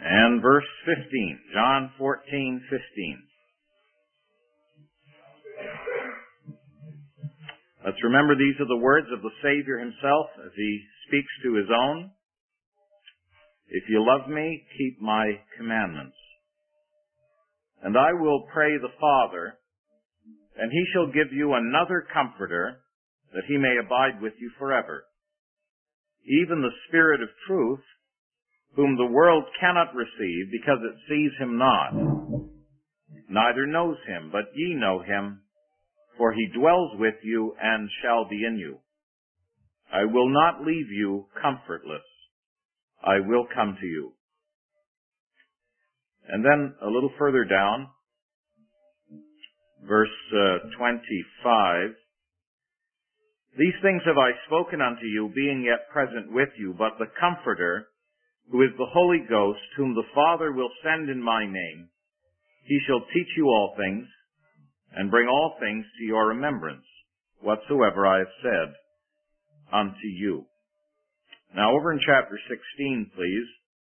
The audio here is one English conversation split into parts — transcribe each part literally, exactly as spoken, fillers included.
And verse fifteen, John fourteen fifteen. Let's remember these are the words of the Savior himself as he speaks to his own. If you love me, keep my commandments. And I will pray the Father, and he shall give you another Comforter, that he may abide with you forever. Even the Spirit of truth, whom the world cannot receive, because it sees him not, neither knows him, but ye know him, for he dwells with you and shall be in you. I will not leave you comfortless. I will come to you. And then a little further down, verse uh, twenty-five, these things have I spoken unto you, being yet present with you, but the Comforter, who is the Holy Ghost, whom the Father will send in my name, he shall teach you all things, and bring all things to your remembrance, whatsoever I have said unto you. Now over in chapter sixteen, please.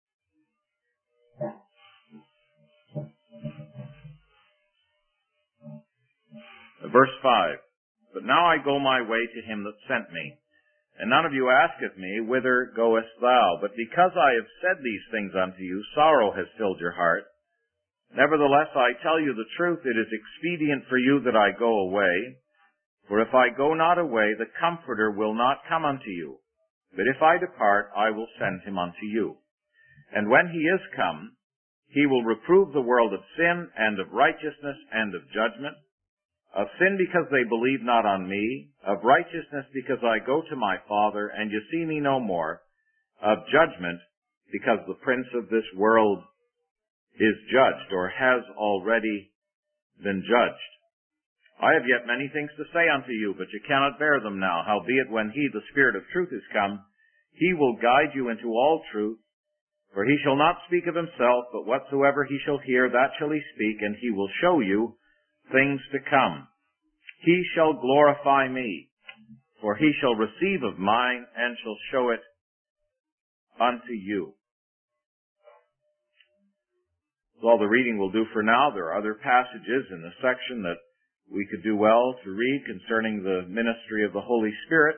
Verse five. But now I go my way to him that sent me. And none of you asketh me, whither goest thou? But because I have said these things unto you, sorrow has filled your heart. Nevertheless, I tell you the truth, it is expedient for you that I go away. For if I go not away, the Comforter will not come unto you. But if I depart, I will send him unto you. And when he is come, he will reprove the world of sin, and of righteousness, and of judgment. Of sin, because they believe not on me. Of righteousness, because I go to my Father, and you see me no more. Of judgment, because the prince of this world is judged, or has already been judged. I have yet many things to say unto you, but you cannot bear them now. Howbeit, when he, the Spirit of truth, is come, he will guide you into all truth. For he shall not speak of himself, but whatsoever he shall hear, that shall he speak, and he will show you things to come. He shall glorify me, for he shall receive of mine, and shall show it unto you. That's all the reading will do for now. There are other passages in the section that we could do well to read concerning the ministry of the Holy Spirit.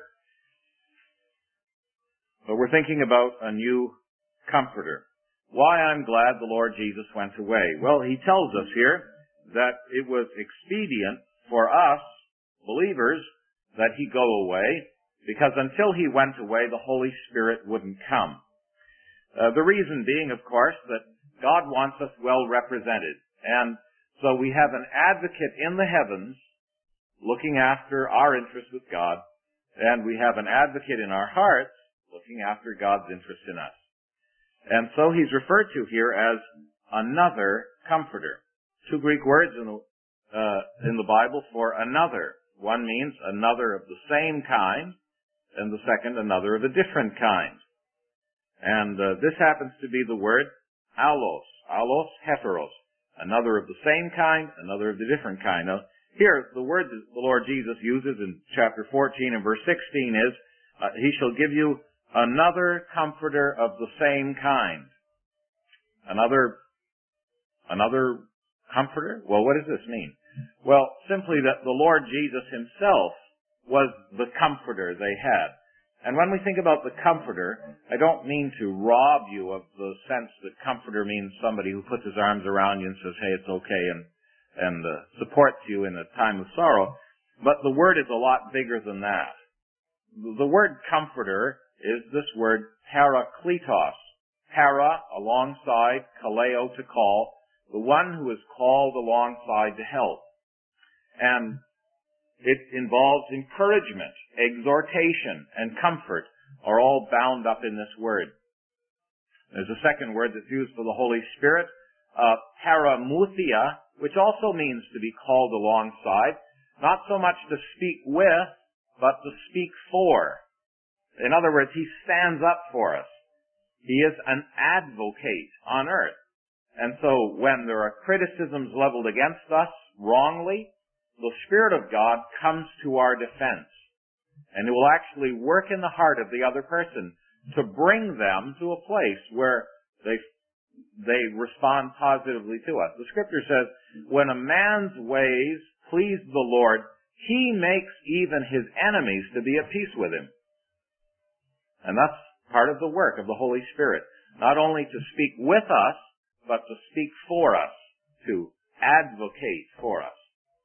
But we're thinking about a new Comforter. Why I'm glad the Lord Jesus went away. Well, he tells us here that it was expedient for us, believers, that he go away, because until he went away, the Holy Spirit wouldn't come. Uh, the reason being, of course, that God wants us well represented. And so we have an advocate in the heavens looking after our interest with God, and we have an advocate in our hearts looking after God's interest in us. And so he's referred to here as another Comforter. Two Greek words in the, uh, in the Bible for another. One means another of the same kind, and the second another of a different kind. And uh, this happens to be the word allos, allos heteros, another of the same kind, another of the different kind. Now, here, the word that the Lord Jesus uses in chapter fourteen and verse sixteen is, uh, he shall give you another Comforter of the same kind. Another, another Comforter? Well, what does this mean? Well, simply that the Lord Jesus himself was the Comforter they had. And when we think about the Comforter, I don't mean to rob you of the sense that Comforter means somebody who puts his arms around you and says, hey, it's okay, and, and uh, supports you in a time of sorrow. But the word is a lot bigger than that. The word Comforter is this word parakletos. Para, alongside, kaleo, to call, the one who is called alongside to help. And it involves encouragement, exhortation, and comfort are all bound up in this word. There's a second word that's used for the Holy Spirit, uh, paramuthia, which also means to be called alongside, not so much to speak with, but to speak for. In other words, he stands up for us. He is an advocate on earth. And so when there are criticisms leveled against us wrongly, the Spirit of God comes to our defense. And it will actually work in the heart of the other person to bring them to a place where they they respond positively to us. The Scripture says, when a man's ways please the Lord, he makes even his enemies to be at peace with him. And that's part of the work of the Holy Spirit. Not only to speak with us, but to speak for us, to advocate for us.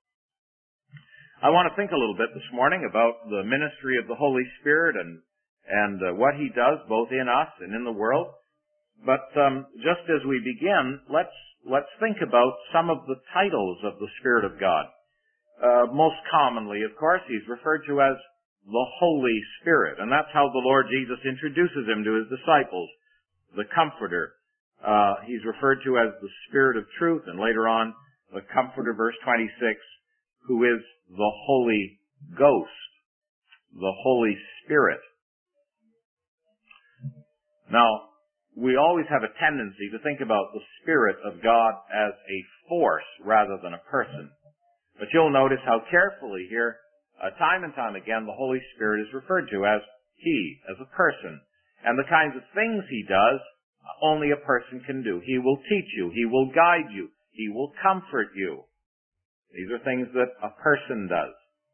I want to think a little bit this morning about the ministry of the Holy Spirit and and uh, what He does both in us and in the world. But um, just as we begin, let's let's think about some of the titles of the Spirit of God. Uh, most commonly, of course, He's referred to as the Holy Spirit, and that's how the Lord Jesus introduces Him to His disciples, the Comforter. Uh, he's referred to as the Spirit of Truth, and later on, the Comforter, verse twenty-six, who is the Holy Ghost, the Holy Spirit. Now, we always have a tendency to think about the Spirit of God as a force rather than a person. But you'll notice how carefully here, uh, time and time again, the Holy Spirit is referred to as He, as a person. And the kinds of things He does, only a person can do. He will teach you. He will guide you. He will comfort you. These are things that a person does.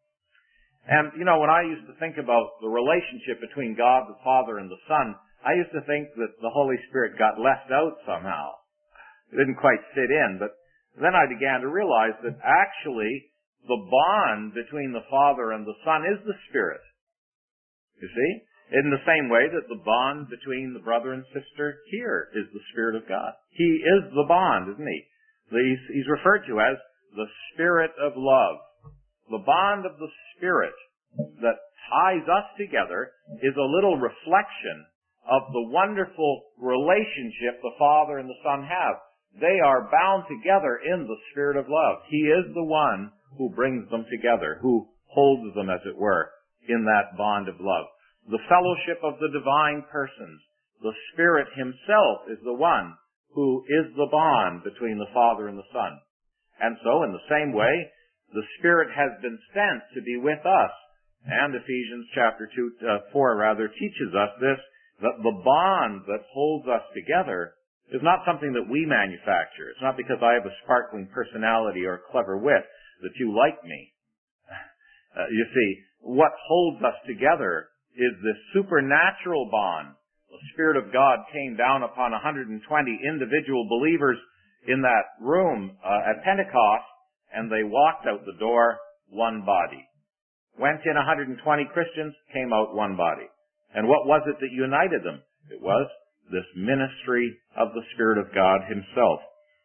And, you know, when I used to think about the relationship between God the Father and the Son, I used to think that the Holy Spirit got left out somehow. It didn't quite fit in, but then I began to realize that actually the bond between the Father and the Son is the Spirit. You see? In the same way that the bond between the brother and sister here is the Spirit of God. He is the bond, isn't He? He's, he's referred to as the Spirit of love. The bond of the Spirit that ties us together is a little reflection of the wonderful relationship the Father and the Son have. They are bound together in the Spirit of love. He is the one who brings them together, who holds them, as it were, in that bond of love. The fellowship of the divine persons. The Spirit Himself is the one who is the bond between the Father and the Son. And so, in the same way, the Spirit has been sent to be with us. And Ephesians chapter two, uh, four rather, teaches us this, that the bond that holds us together is not something that we manufacture. It's not because I have a sparkling personality or clever wit that you like me. Uh, you see, what holds us together is this supernatural bond. The Spirit of God came down upon one hundred twenty individual believers in that room uh, at Pentecost, and they walked out the door one body. Went in one hundred twenty Christians, came out one body. And what was it that united them? It was this ministry of the Spirit of God Himself.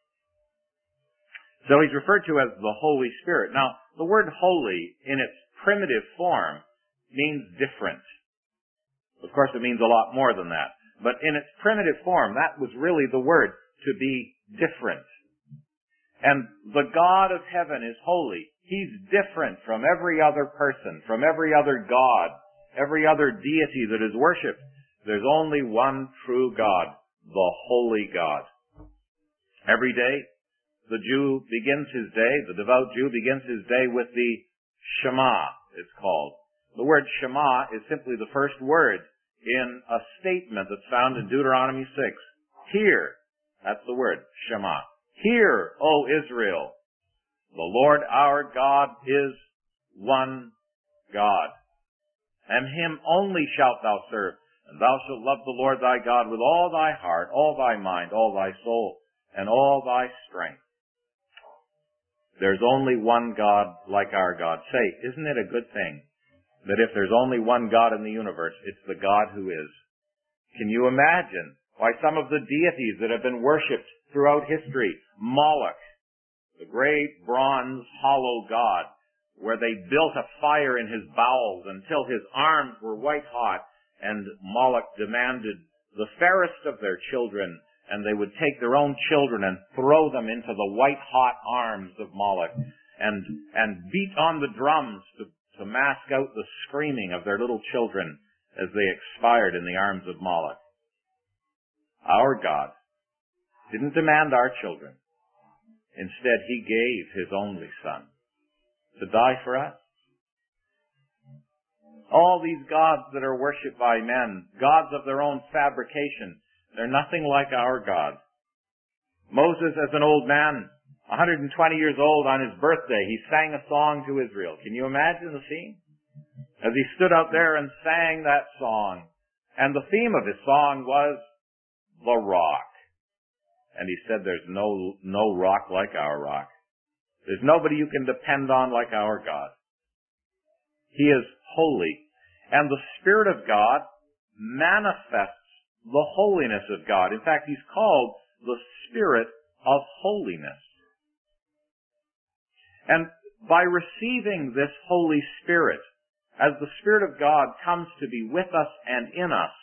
So He's referred to as the Holy Spirit. Now, the word holy in its primitive form means different. Of course, it means a lot more than that. But in its primitive form, that was really the word, to be different. And the God of heaven is holy. He's different from every other person, from every other God, every other deity that is worshipped. There's only one true God, the holy God. Every day, the Jew begins his day, the devout Jew begins his day with the Shema, it's called. The word Shema is simply the first word in a statement that's found in Deuteronomy six. Hear, that's the word, Shema. Hear, O Israel, the Lord our God is one God. And Him only shalt thou serve, and thou shalt love the Lord thy God with all thy heart, all thy mind, all thy soul, and all thy strength. There's only one God like our God. Say, isn't it a good thing that if there's only one God in the universe, it's the God who is? Can you imagine why some of the deities that have been worshipped throughout history, Moloch, the great bronze hollow god, where they built a fire in his bowels until his arms were white hot, and Moloch demanded the fairest of their children, and they would take their own children and throw them into the white hot arms of Moloch, and and beat on the drums to, to mask out the screaming of their little children as they expired in the arms of Moloch. Our God didn't demand our children. Instead, He gave His only Son to die for us. All these gods that are worshipped by men, gods of their own fabrication, they're nothing like our God. Moses, as an old man, one hundred twenty years old on his birthday, he sang a song to Israel. Can you imagine the scene? As he stood out there and sang that song. And the theme of his song was the rock. And he said, there's no, no rock like our rock. There's nobody you can depend on like our God. He is holy. And the Spirit of God manifests the holiness of God. In fact, he's called the Spirit of holiness. And by receiving this Holy Spirit, as the Spirit of God comes to be with us and in us,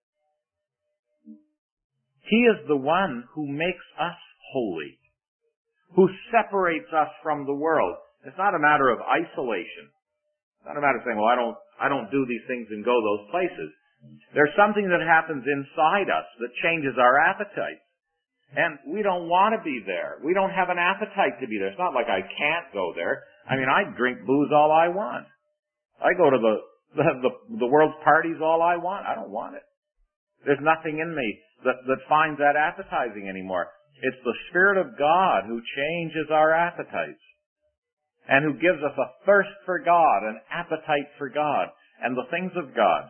He is the one who makes us holy, who separates us from the world. It's not a matter of isolation. It's not a matter of saying, well, I don't, I don't do these things and go those places. There's something that happens inside us that changes our appetite. And we don't want to be there. We don't have an appetite to be there. It's not like I can't go there. I mean, I drink booze all I want. I go to the, the, the, the world's parties all I want. I don't want it. There's nothing in me that, that finds that appetizing anymore. It's the Spirit of God who changes our appetites and who gives us a thirst for God, an appetite for God and the things of God.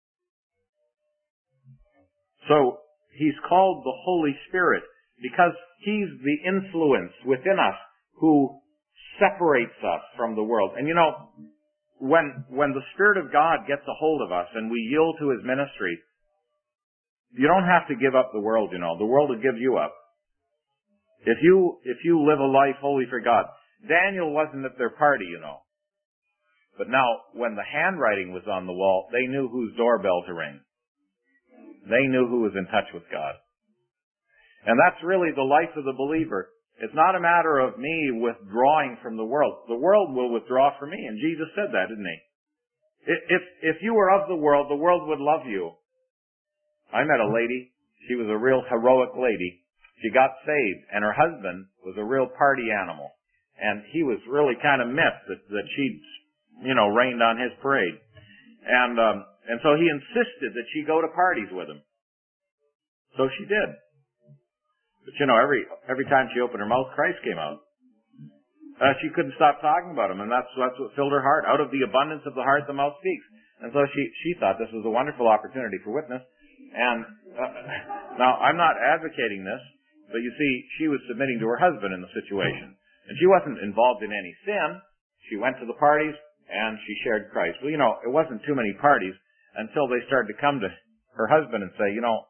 So, He's called the Holy Spirit because He's the influence within us who separates us from the world. And you know, when, when the Spirit of God gets a hold of us and we yield to His ministry, you don't have to give up the world, you know. The world will give you up. If you, if you live a life holy for God. Daniel wasn't at their party, you know. But now, when the handwriting was on the wall, they knew whose doorbell to ring. They knew who was in touch with God. And that's really the life of the believer. It's not a matter of me withdrawing from the world. The world will withdraw from me, and Jesus said that, didn't He? If, if you were of the world, the world would love you. I met a lady. She was a real heroic lady. She got saved, and her husband was a real party animal. And he was really kind of miffed that, that she'd, you know, rained on his parade. And, um, And so he insisted that she go to parties with him. So she did. But you know, every every time she opened her mouth, Christ came out. Uh, she couldn't stop talking about him, and that's that's what filled her heart. Out of the abundance of the heart, the mouth speaks. And so she she thought this was a wonderful opportunity for witness. And uh, now I'm not advocating this, but you see, she was submitting to her husband in the situation, and she wasn't involved in any sin. She went to the parties and she shared Christ. Well, you know, it wasn't too many parties until they started to come to her husband and say, you know,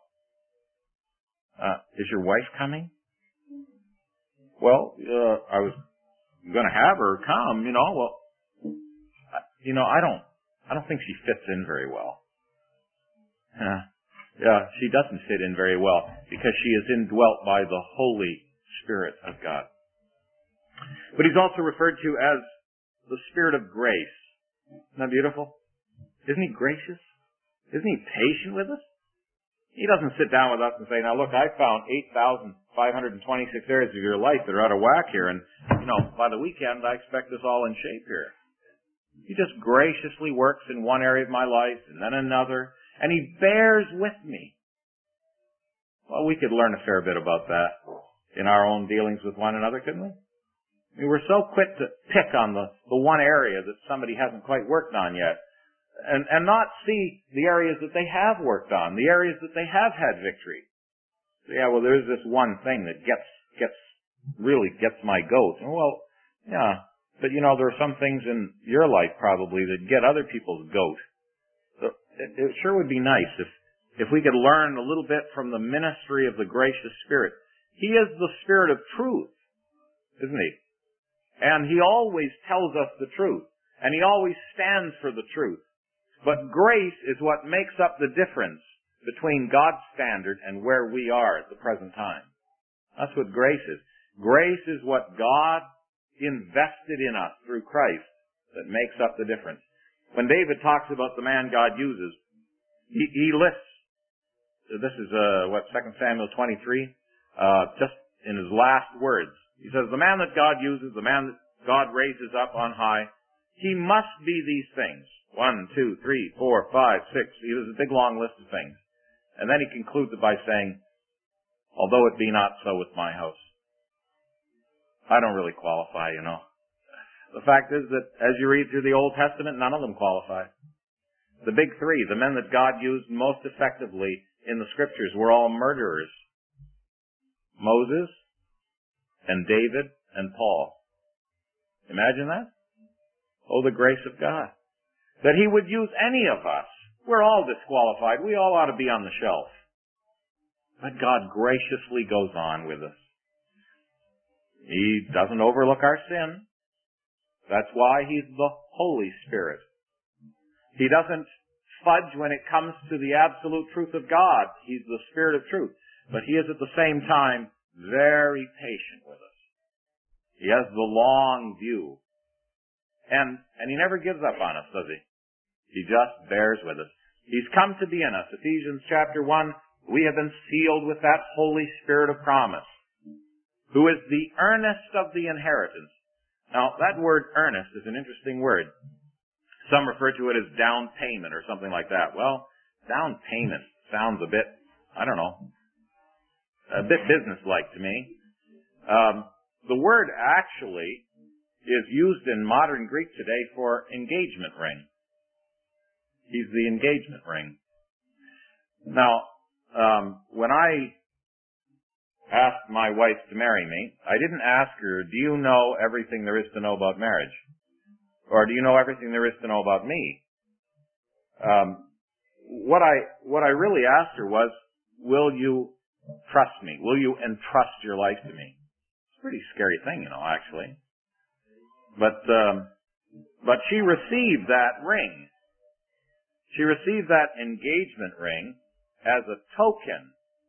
uh, is your wife coming? Well, uh, I was going to have her come, you know. Well, you know, I don't, I don't think she fits in very well. Uh, yeah, she doesn't fit in very well because she is indwelt by the Holy Spirit of God. But He's also referred to as the Spirit of grace. Isn't that beautiful? Isn't He gracious? Isn't He patient with us? He doesn't sit down with us and say, now look, I found eight thousand five hundred twenty-six areas of your life that are out of whack here, and, you know, by the weekend I expect this all in shape here. He just graciously works in one area of my life and then another, and He bears with me. Well, we could learn a fair bit about that in our own dealings with one another, couldn't we? I mean, we're so quick to pick on the, the one area that somebody hasn't quite worked on yet. And, and not see the areas that they have worked on, the areas that they have had victory. So, yeah, well, there's this one thing that gets, gets, really gets my goat. And well, yeah, but you know, there are some things in your life probably that get other people's goat. So it, it sure would be nice if, if we could learn a little bit from the ministry of the gracious Spirit. He is the Spirit of truth, isn't He? And He always tells us the truth. And He always stands for the truth. But grace is what makes up the difference between God's standard and where we are at the present time. That's what grace is. Grace is what God invested in us through Christ that makes up the difference. When David talks about the man God uses, he, he lists, this is, uh, what, Second Samuel twenty-three, uh, just in his last words. He says, the man that God uses, the man that God raises up on high, he must be these things. One, two, three, four, five, six. He has a big long list of things. And then he concludes it by saying, although it be not so with my house. I don't really qualify, you know. The fact is that as you read through the Old Testament, none of them qualify. The big three, the men that God used most effectively in the Scriptures, were all murderers. Moses and David and Paul. Imagine that? Oh, the grace of God. That He would use any of us. We're all disqualified. We all ought to be on the shelf. But God graciously goes on with us. He doesn't overlook our sin. That's why He's the Holy Spirit. He doesn't fudge when it comes to the absolute truth of God. He's the Spirit of truth. But He is at the same time very patient with us. He has the long view. And, and He never gives up on us, does He? He just bears with us. He's come to be in us. Ephesians chapter one, we have been sealed with that Holy Spirit of promise, who is the earnest of the inheritance. Now, that word earnest is an interesting word. Some refer to it as down payment or something like that. Well, down payment sounds a bit, I don't know, a bit businesslike to me. Um, the word actually is used in modern Greek today for engagement ring. He's the engagement ring. Now, um, when I asked my wife to marry me, I didn't ask her, do you know everything there is to know about marriage? Or do you know everything there is to know about me? Um, what I what I really asked her was, will you trust me? Will you entrust your life to me? It's a pretty scary thing, you know, actually. But um, but she received that ring. She received that engagement ring as a token,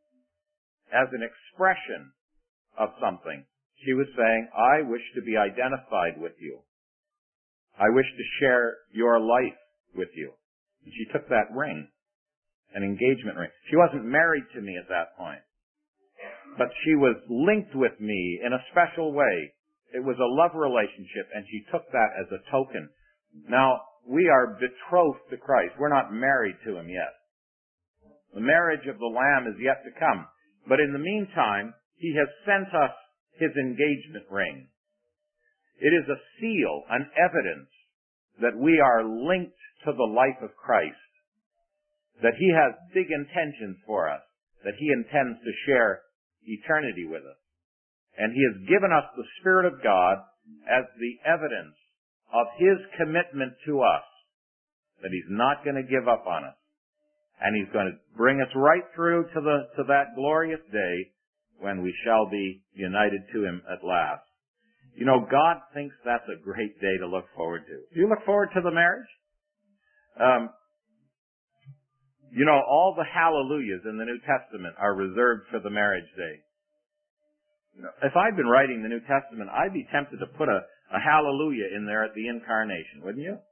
as an expression of something. She was saying, I wish to be identified with you. I wish to share your life with you. And she took that ring, an engagement ring. She wasn't married to me at that point, but she was linked with me in a special way. It was a love relationship, and she took that as a token. Now, we are betrothed to Christ. We're not married to Him yet. The marriage of the Lamb is yet to come. But in the meantime, He has sent us His engagement ring. It is a seal, an evidence that we are linked to the life of Christ, that He has big intentions for us, that He intends to share eternity with us. And He has given us the Spirit of God as the evidence of His commitment to us, that He's not going to give up on us. And He's going to bring us right through to the to that glorious day when we shall be united to Him at last. You know, God thinks that's a great day to look forward to. Do you look forward to the marriage? Um, you know, all the hallelujahs in the New Testament are reserved for the marriage day. You know, if I'd been writing the New Testament, I'd be tempted to put a, a hallelujah in there at the incarnation, wouldn't you?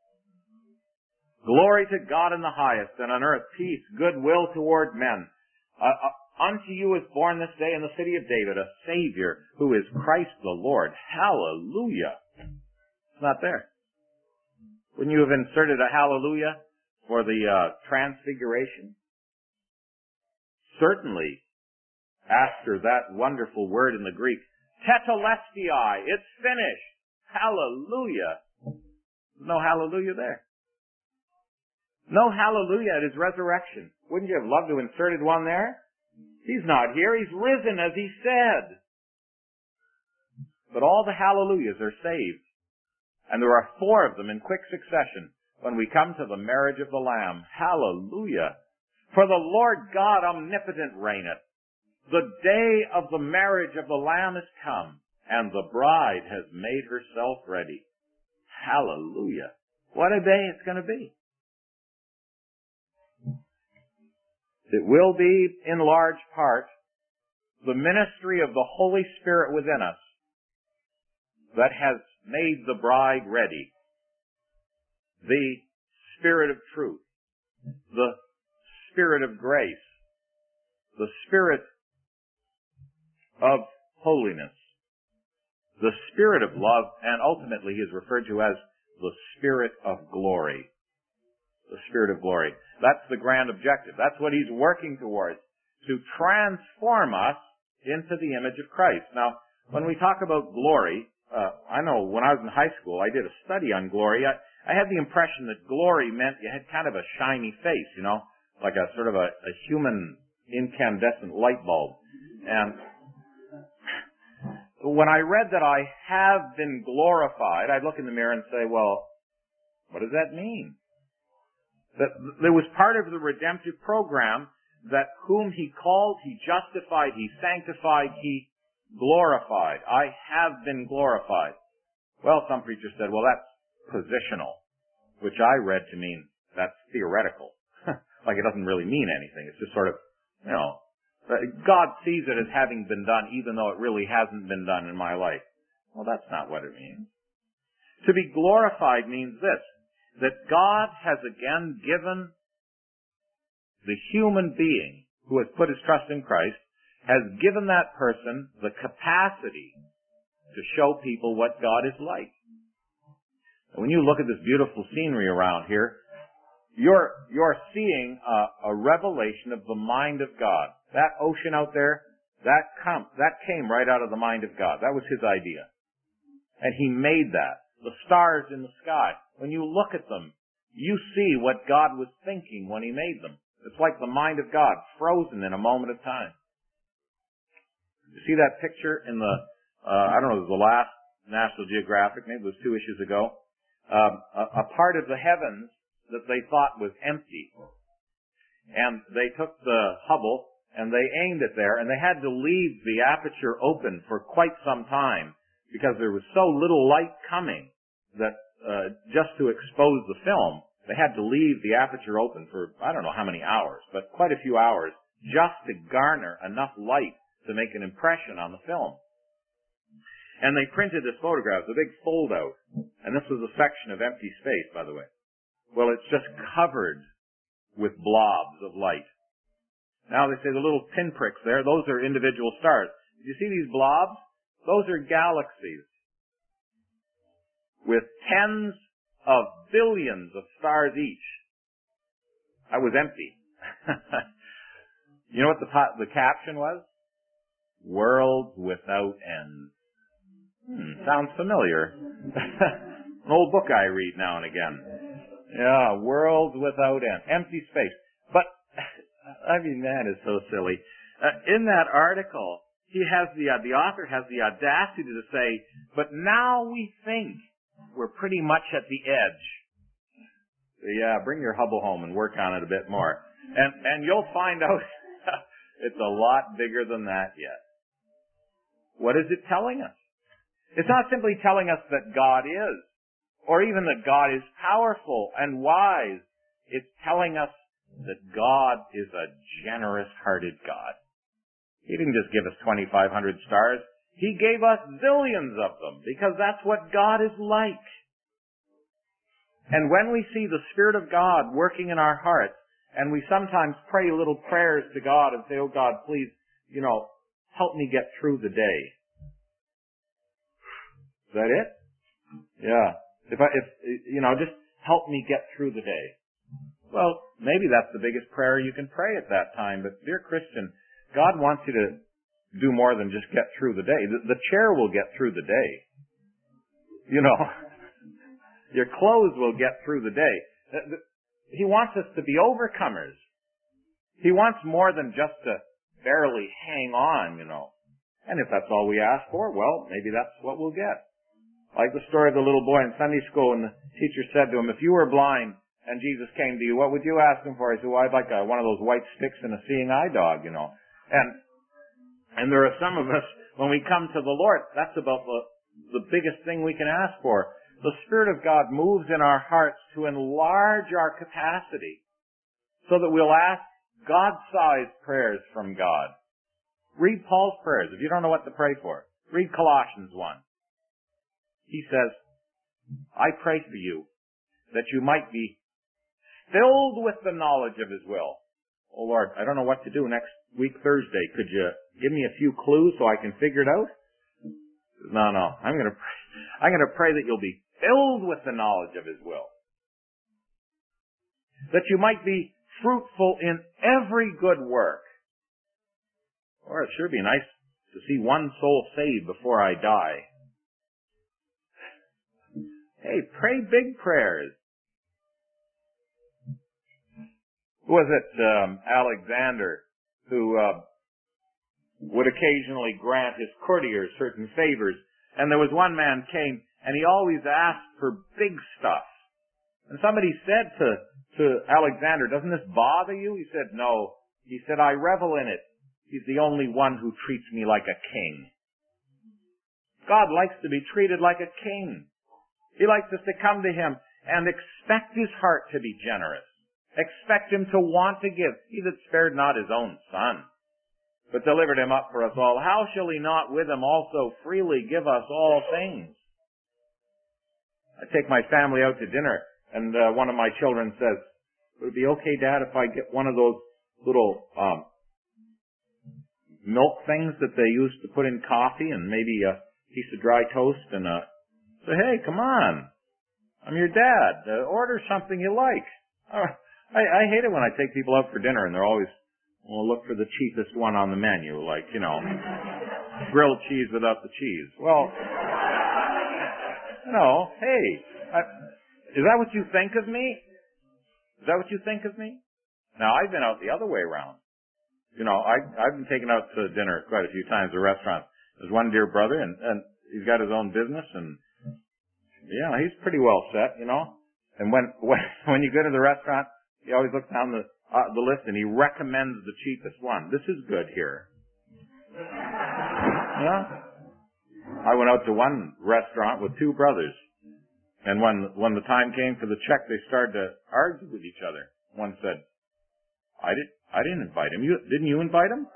Glory to God in the highest, and on earth peace, goodwill toward men. Uh, uh, unto you is born this day in the city of David a Savior, who is Christ the Lord. Hallelujah. It's not there. Wouldn't you have inserted a hallelujah for the uh, transfiguration? Certainly, after that wonderful word in the Greek, tetelestai, it's finished. Hallelujah. No hallelujah there. No hallelujah at His resurrection. Wouldn't you have loved to have inserted one there? He's not here. He's risen as He said. But all the hallelujahs are saved. And there are four of them in quick succession when we come to the marriage of the Lamb. Hallelujah. For the Lord God omnipotent reigneth. The day of the marriage of the Lamb is come, and the bride has made herself ready. Hallelujah. What a day it's going to be. It will be, in large part, the ministry of the Holy Spirit within us that has made the bride ready. The Spirit of truth, the Spirit of grace, the Spirit of holiness, the Spirit of love, and ultimately He is referred to as the Spirit of glory. The Spirit of glory. That's the grand objective. That's what He's working towards. to transform us into the image of Christ. Now, when we talk about glory, uh, I know when I was in high school, I did a study on glory. I, I had the impression that glory meant you had kind of a shiny face, you know, like a sort of a, a human incandescent light bulb. And when I read that I have been glorified, I'd look in the mirror and say, well, what does that mean? That there was part of the redemptive program that whom he called, he justified, he sanctified, he glorified. I have been glorified. Well, some preachers said, well, that's positional, which I read to mean that's theoretical. Like it doesn't really mean anything. It's just sort of, you know, God sees it as having been done even though it really hasn't been done in my life. Well, that's not what it means. To be glorified means this, that God has again given the human being who has put his trust in Christ, has given that person the capacity to show people what God is like. And when you look at this beautiful scenery around here, you're, you're seeing a, a revelation of the mind of God. That ocean out there, that, com- that came right out of the mind of God. That was his idea. And he made that. The stars in the sky, when you look at them, you see what God was thinking when he made them. It's like the mind of God, frozen in a moment of time. You see that picture in the, uh, I don't know, it was the last National Geographic, maybe it was two issues ago, um, a, a part of the heavens that they thought was empty. And they took the Hubble and they aimed it there, and they had to leave the aperture open for quite some time because there was so little light coming that uh, just to expose the film, they had to leave the aperture open for I don't know how many hours, but quite a few hours just to garner enough light to make an impression on the film. And they printed this photograph, the big fold-out, and this was a section of empty space, by the way. Well, it's just covered with blobs of light. Now they say the little pinpricks there, those are individual stars. You see these blobs? Those are galaxies with tens of billions of stars each. That was empty. You know what the, the caption was? Worlds without end. Hmm, sounds familiar. An old book I read now and again. Yeah, worlds without end. Empty space. But, I mean, that is so silly. Uh, in that article, he has the, uh, the author has the audacity to say, but now we think we're pretty much at the edge. Yeah, bring your Hubble home and work on it a bit more. And, and you'll find out it's a lot bigger than that yet. What is it telling us? It's not simply telling us that God is, or even that God is powerful and wise. It's telling us that God is a generous-hearted God. He didn't just give us twenty-five hundred stars. He gave us zillions of them, because that's what God is like. And when we see the Spirit of God working in our hearts, and we sometimes pray little prayers to God and say, oh God, please, you know, help me get through the day. Is that it? Yeah. If I, if, you know, just help me get through the day. Well, maybe that's the biggest prayer you can pray at that time, but dear Christian, God wants you to do more than just get through the day. The, the chair will get through the day. You know, your clothes will get through the day. He wants us to be overcomers. He wants more than just to barely hang on, you know. And if that's all we ask for, well, maybe that's what we'll get. Like the story of the little boy in Sunday school, and the teacher said to him, if you were blind and Jesus came to you, what would you ask him for? He said, well, I'd like a, one of those white sticks and a seeing eye dog, you know. And and there are some of us, when we come to the Lord, that's about the, the biggest thing we can ask for. The Spirit of God moves in our hearts to enlarge our capacity so that we'll ask God-sized prayers from God. Read Paul's prayers. If you don't know what to pray for, read Colossians one. He says, I pray for you that you might be filled with the knowledge of His will. Oh Lord, I don't know what to do next week Thursday. Could you give me a few clues so I can figure it out? No, no. I'm going to pray. I'm going to pray that you'll be filled with the knowledge of His will. That you might be fruitful in every good work. Or it sure be nice to see one soul saved before I die. Hey, pray big prayers. Who was it, um, Alexander, who uh, would occasionally grant his courtiers certain favors? And there was one man came, and he always asked for big stuff. And somebody said to, to Alexander, doesn't this bother you? He said, no. He said, I revel in it. He's the only one who treats me like a king. God likes to be treated like a king. He likes us to come to Him and expect His heart to be generous. Expect Him to want to give. He that spared not His own Son, but delivered Him up for us all, how shall He not with Him also freely give us all things? I take my family out to dinner, and uh, one of my children says, would it be okay, Dad, if I get one of those little um, milk things that they used to put in coffee and maybe a piece of dry toast and a... So, hey, come on. I'm your dad. Uh, order something you like. Uh, I, I hate it when I take people out for dinner and they're always, well, look for the cheapest one on the menu, like, you know, grilled cheese without the cheese. Well, no, hey, I, is that what you think of me? Is that what you think of me? Now, I've been out the other way around. You know, I, I've been taken out to dinner quite a few times at restaurants. There's one dear brother, and, and he's got his own business, and, yeah, he's pretty well set, you know. And when, when, when you go to the restaurant, he always looks down the, uh, the list, and he recommends the cheapest one. This is good here. Yeah. I went out to one restaurant with two brothers, and when, when the time came for the check, they started to argue with each other. One said, I didn't, I didn't invite him. You, didn't you invite him?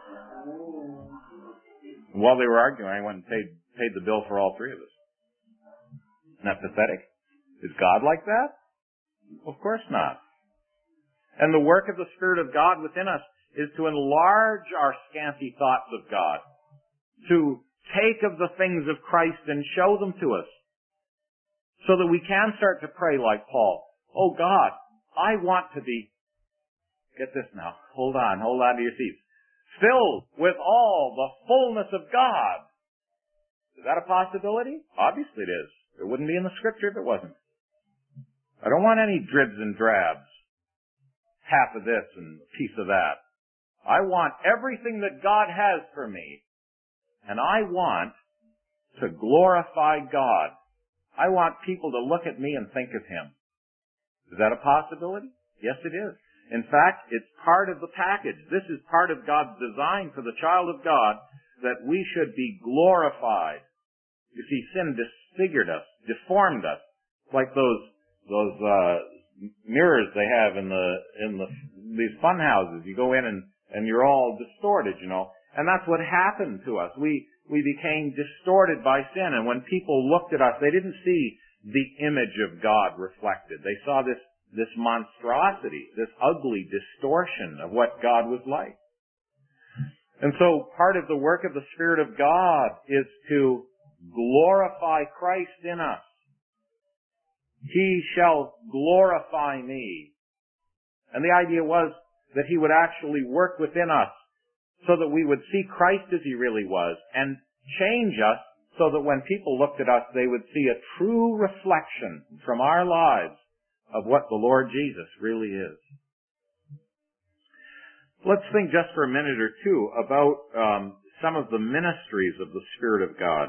And while they were arguing, I went and paid, paid the bill for all three of us. Isn't that pathetic? Is God like that? Of course not. And the work of the Spirit of God within us is to enlarge our scanty thoughts of God, to take of the things of Christ and show them to us, so that we can start to pray like Paul. Oh God, I want to be, get this now, hold on, hold on to your seats, filled with all the fullness of God. Is that a possibility? Obviously it is. It wouldn't be in the Scripture if it wasn't. I don't want any dribs and drabs, half of this and a piece of that. I want everything that God has for me, and I want to glorify God. I want people to look at me and think of Him. Is that a possibility? Yes, it is. In fact, it's part of the package. This is part of God's design for the child of God, that we should be glorified. You see, sin disfigured us, deformed us, like those those uh, mirrors they have in the in the these fun houses. You go in and and you're all distorted, you know. And that's what happened to us. We we became distorted by sin, and when people looked at us, they didn't see the image of God reflected. They saw this this monstrosity, this ugly distortion of what God was like. And so part of the work of the Spirit of God is to glorify Christ in us. He shall glorify me. And the idea was that He would actually work within us so that we would see Christ as He really was and change us so that when people looked at us, they would see a true reflection from our lives of what the Lord Jesus really is. Let's think just for a minute or two about um, some of the ministries of the Spirit of God.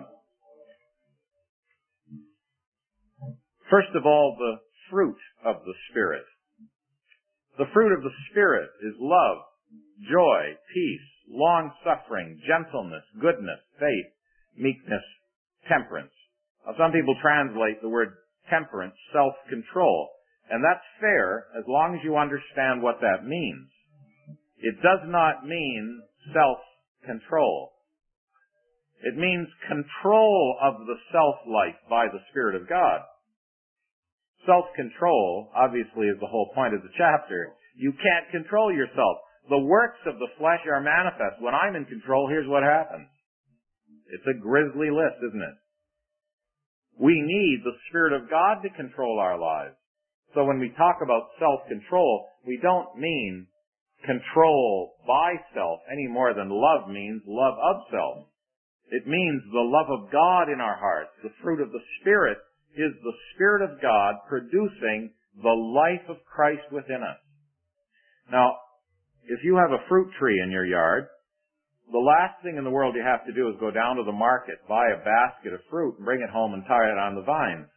First of all, the fruit of the Spirit. The fruit of the Spirit is love, joy, peace, long-suffering, gentleness, goodness, faith, meekness, temperance. Now, some people translate the word temperance, self-control, and that's fair as long as you understand what that means. It does not mean self-control. It means control of the self-life by the Spirit of God. Self-control, obviously, is the whole point of the chapter. You can't control yourself. The works of the flesh are manifest. When I'm in control, here's what happens. It's a grisly list, isn't it? We need the Spirit of God to control our lives. So when we talk about self-control, we don't mean control by self any more than love means love of self. It means the love of God in our hearts. The fruit of the Spirit is the Spirit of God producing the life of Christ within us. Now, if you have a fruit tree in your yard, the last thing in the world you have to do is go down to the market, buy a basket of fruit, and bring it home and tie it on the vines,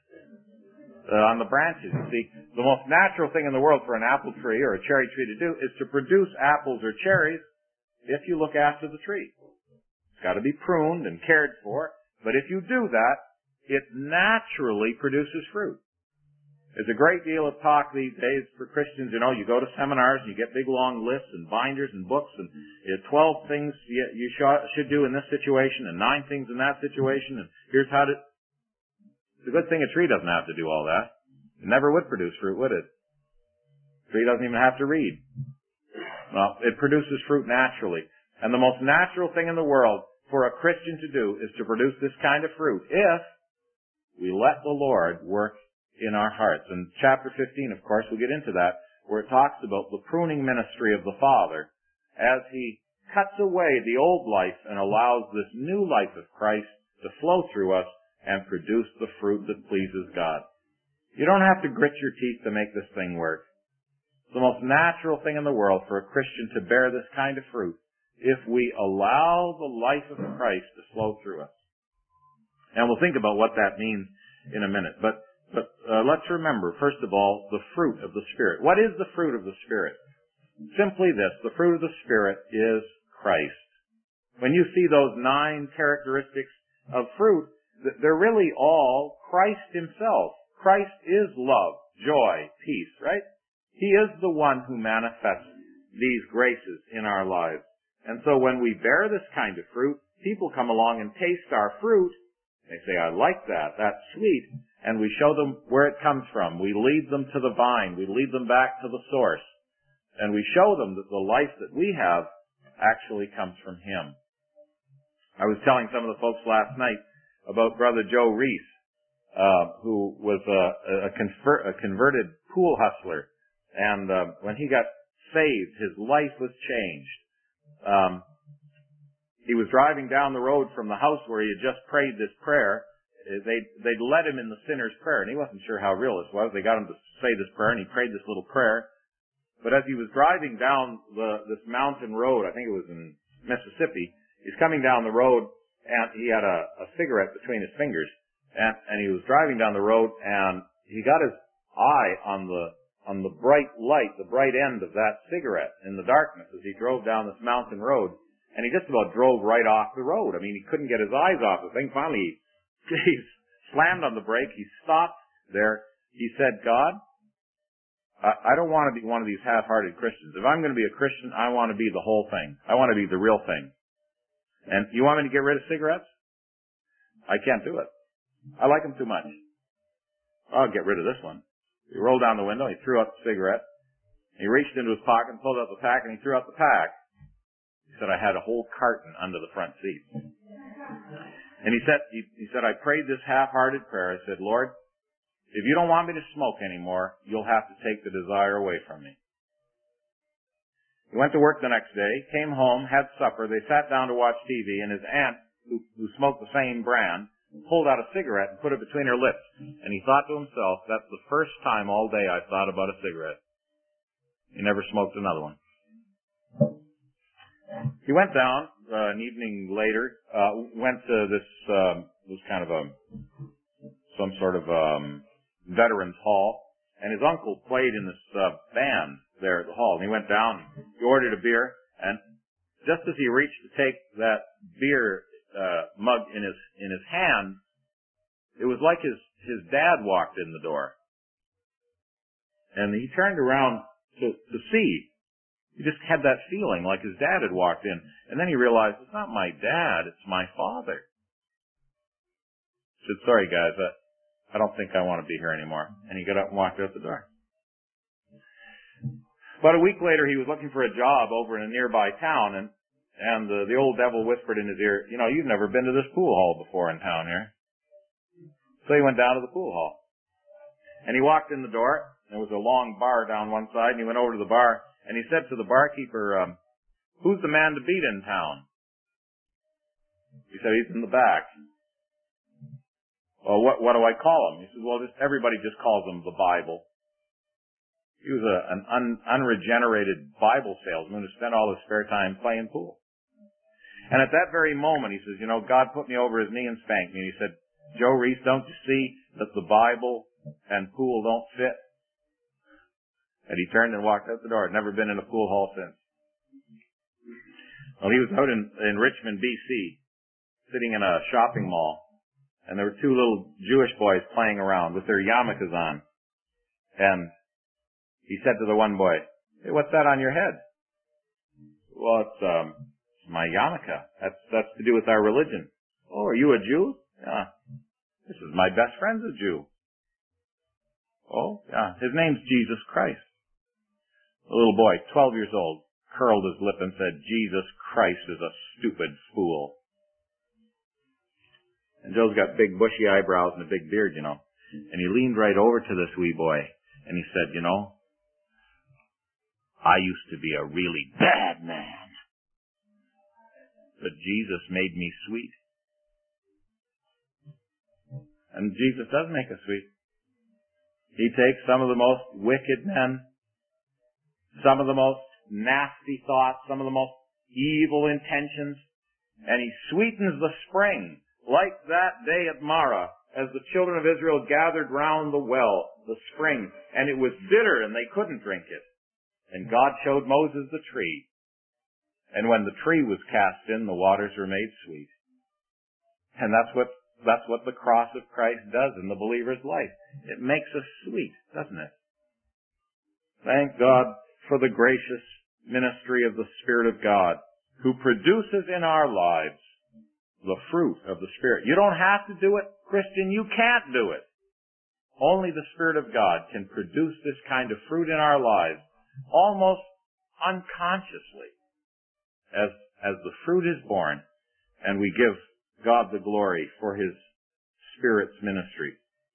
uh, on the branches. You see, the most natural thing in the world for an apple tree or a cherry tree to do is to produce apples or cherries if you look after the tree. It's got to be pruned and cared for, but if you do that, it naturally produces fruit. There's a great deal of talk these days for Christians. You know, you go to seminars and you get big long lists and binders and books and you know, twelve things you, you should do in this situation and nine things in that situation and here's how to... It's a good thing a tree doesn't have to do all that. It never would produce fruit, would it? A tree doesn't even have to read. Well, it produces fruit naturally. And the most natural thing in the world for a Christian to do is to produce this kind of fruit if we let the Lord work in our hearts. And chapter fifteen, of course, we'll get into that, where it talks about the pruning ministry of the Father as He cuts away the old life and allows this new life of Christ to flow through us and produce the fruit that pleases God. You don't have to grit your teeth to make this thing work. It's the most natural thing in the world for a Christian to bear this kind of fruit if we allow the life of Christ to flow through us. And we'll think about what that means in a minute. But But uh, let's remember, first of all, the fruit of the Spirit. What is the fruit of the Spirit? Simply this, the fruit of the Spirit is Christ. When you see those nine characteristics of fruit, they're really all Christ Himself. Christ is love, joy, peace, right? He is the one who manifests these graces in our lives. And so when we bear this kind of fruit, people come along and taste our fruit. They say, I like that, that's sweet. And we show them where it comes from. We lead them to the vine. We lead them back to the source. And we show them that the life that we have actually comes from Him. I was telling some of the folks last night about Brother Joe Reese, uh, who was a, a, conver- a converted pool hustler. And uh, when he got saved, his life was changed. Um, he was driving down the road from the house where he had just prayed this prayer. They'd, they'd led him in the sinner's prayer, and he wasn't sure how real this was. They got him to say this prayer, and he prayed this little prayer. But as he was driving down the, this mountain road, I think it was in Mississippi, he's coming down the road, and he had a, a cigarette between his fingers. And, and he was driving down the road, and he got his eye on the on the bright light, the bright end of that cigarette in the darkness as he drove down this mountain road. And he just about drove right off the road. I mean, he couldn't get his eyes off the thing. Finally, he He slammed on the brake. He stopped there. He said, God, I don't want to be one of these half-hearted Christians. If I'm going to be a Christian, I want to be the whole thing. I want to be the real thing. And you want me to get rid of cigarettes? I can't do it. I like them too much. I'll get rid of this one. He rolled down the window. He threw out the cigarette. He reached into his pocket and pulled out the pack, and he threw out the pack. He said, I had a whole carton under the front seat. And he said, he, he said, I prayed this half-hearted prayer. I said, Lord, if you don't want me to smoke anymore, you'll have to take the desire away from me. He went to work the next day, came home, had supper. They sat down to watch T V, and his aunt, who, who smoked the same brand, pulled out a cigarette and put it between her lips. And he thought to himself, that's the first time all day I thought about a cigarette. He never smoked another one. He went down uh, an evening later, uh, went to this, um, was kind of a, some sort of um, veterans hall, and his uncle played in this uh, band there at the hall. And he went down, he ordered a beer, and just as he reached to take that beer uh, mug in his in his hand, it was like his his dad walked in the door, and he turned around to to see. He just had that feeling like his dad had walked in, and then he realized it's not my dad, it's my father. He said, "Sorry guys, I, I don't think I want to be here anymore," and he got up and walked out the door. About a week later, he was looking for a job over in a nearby town, and And the, the old devil whispered in his ear, you know, you've never been to this pool hall before in town here. So he went down to the pool hall. And he walked in the door. There was a long bar down one side, and he went over to the bar, And he said to the barkeeper, um, who's the man to beat in town? He said, he's in the back. Well, what, what do I call him? He said, well, just, everybody just calls him the Bible. He was a, an un, unregenerated Bible salesman who spent all his spare time playing pool. And at that very moment, he says, you know, God put me over his knee and spanked me. And he said, Joe Reese, don't you see that the Bible and pool don't fit? And he turned and walked out the door. Had never been in a pool hall since. Well, he was out in, in Richmond, B C, sitting in a shopping mall, and there were two little Jewish boys playing around with their yarmulkes on. And he said to the one boy, hey, what's that on your head? Well, it's, um, it's my yarmulke. That's, that's to do with our religion. Oh, are you a Jew? Yeah. This is my best friend's a Jew. Oh, yeah. His name's Jesus Christ. The little boy, twelve years old, curled his lip and said, Jesus Christ is a stupid fool. And Joe's got big bushy eyebrows and a big beard, you know. And he leaned right over to this wee boy and he said, you know, I used to be a really bad man, but Jesus made me sweet. And Jesus does make us sweet. He takes some of the most wicked men, some of the most nasty thoughts, some of the most evil intentions, and he sweetens the spring, like that day at Marah, as the children of Israel gathered round the well, the spring, and it was bitter and they couldn't drink it. And God showed Moses the tree. And when the tree was cast in, the waters were made sweet. And that's what, that's what the cross of Christ does in the believer's life. It makes us sweet, doesn't it? Thank God for the gracious ministry of the Spirit of God, who produces in our lives the fruit of the Spirit. You don't have to do it, Christian. You can't do it. Only the Spirit of God can produce this kind of fruit in our lives, almost unconsciously, as, as the fruit is born, and we give God the glory for His Spirit's ministry.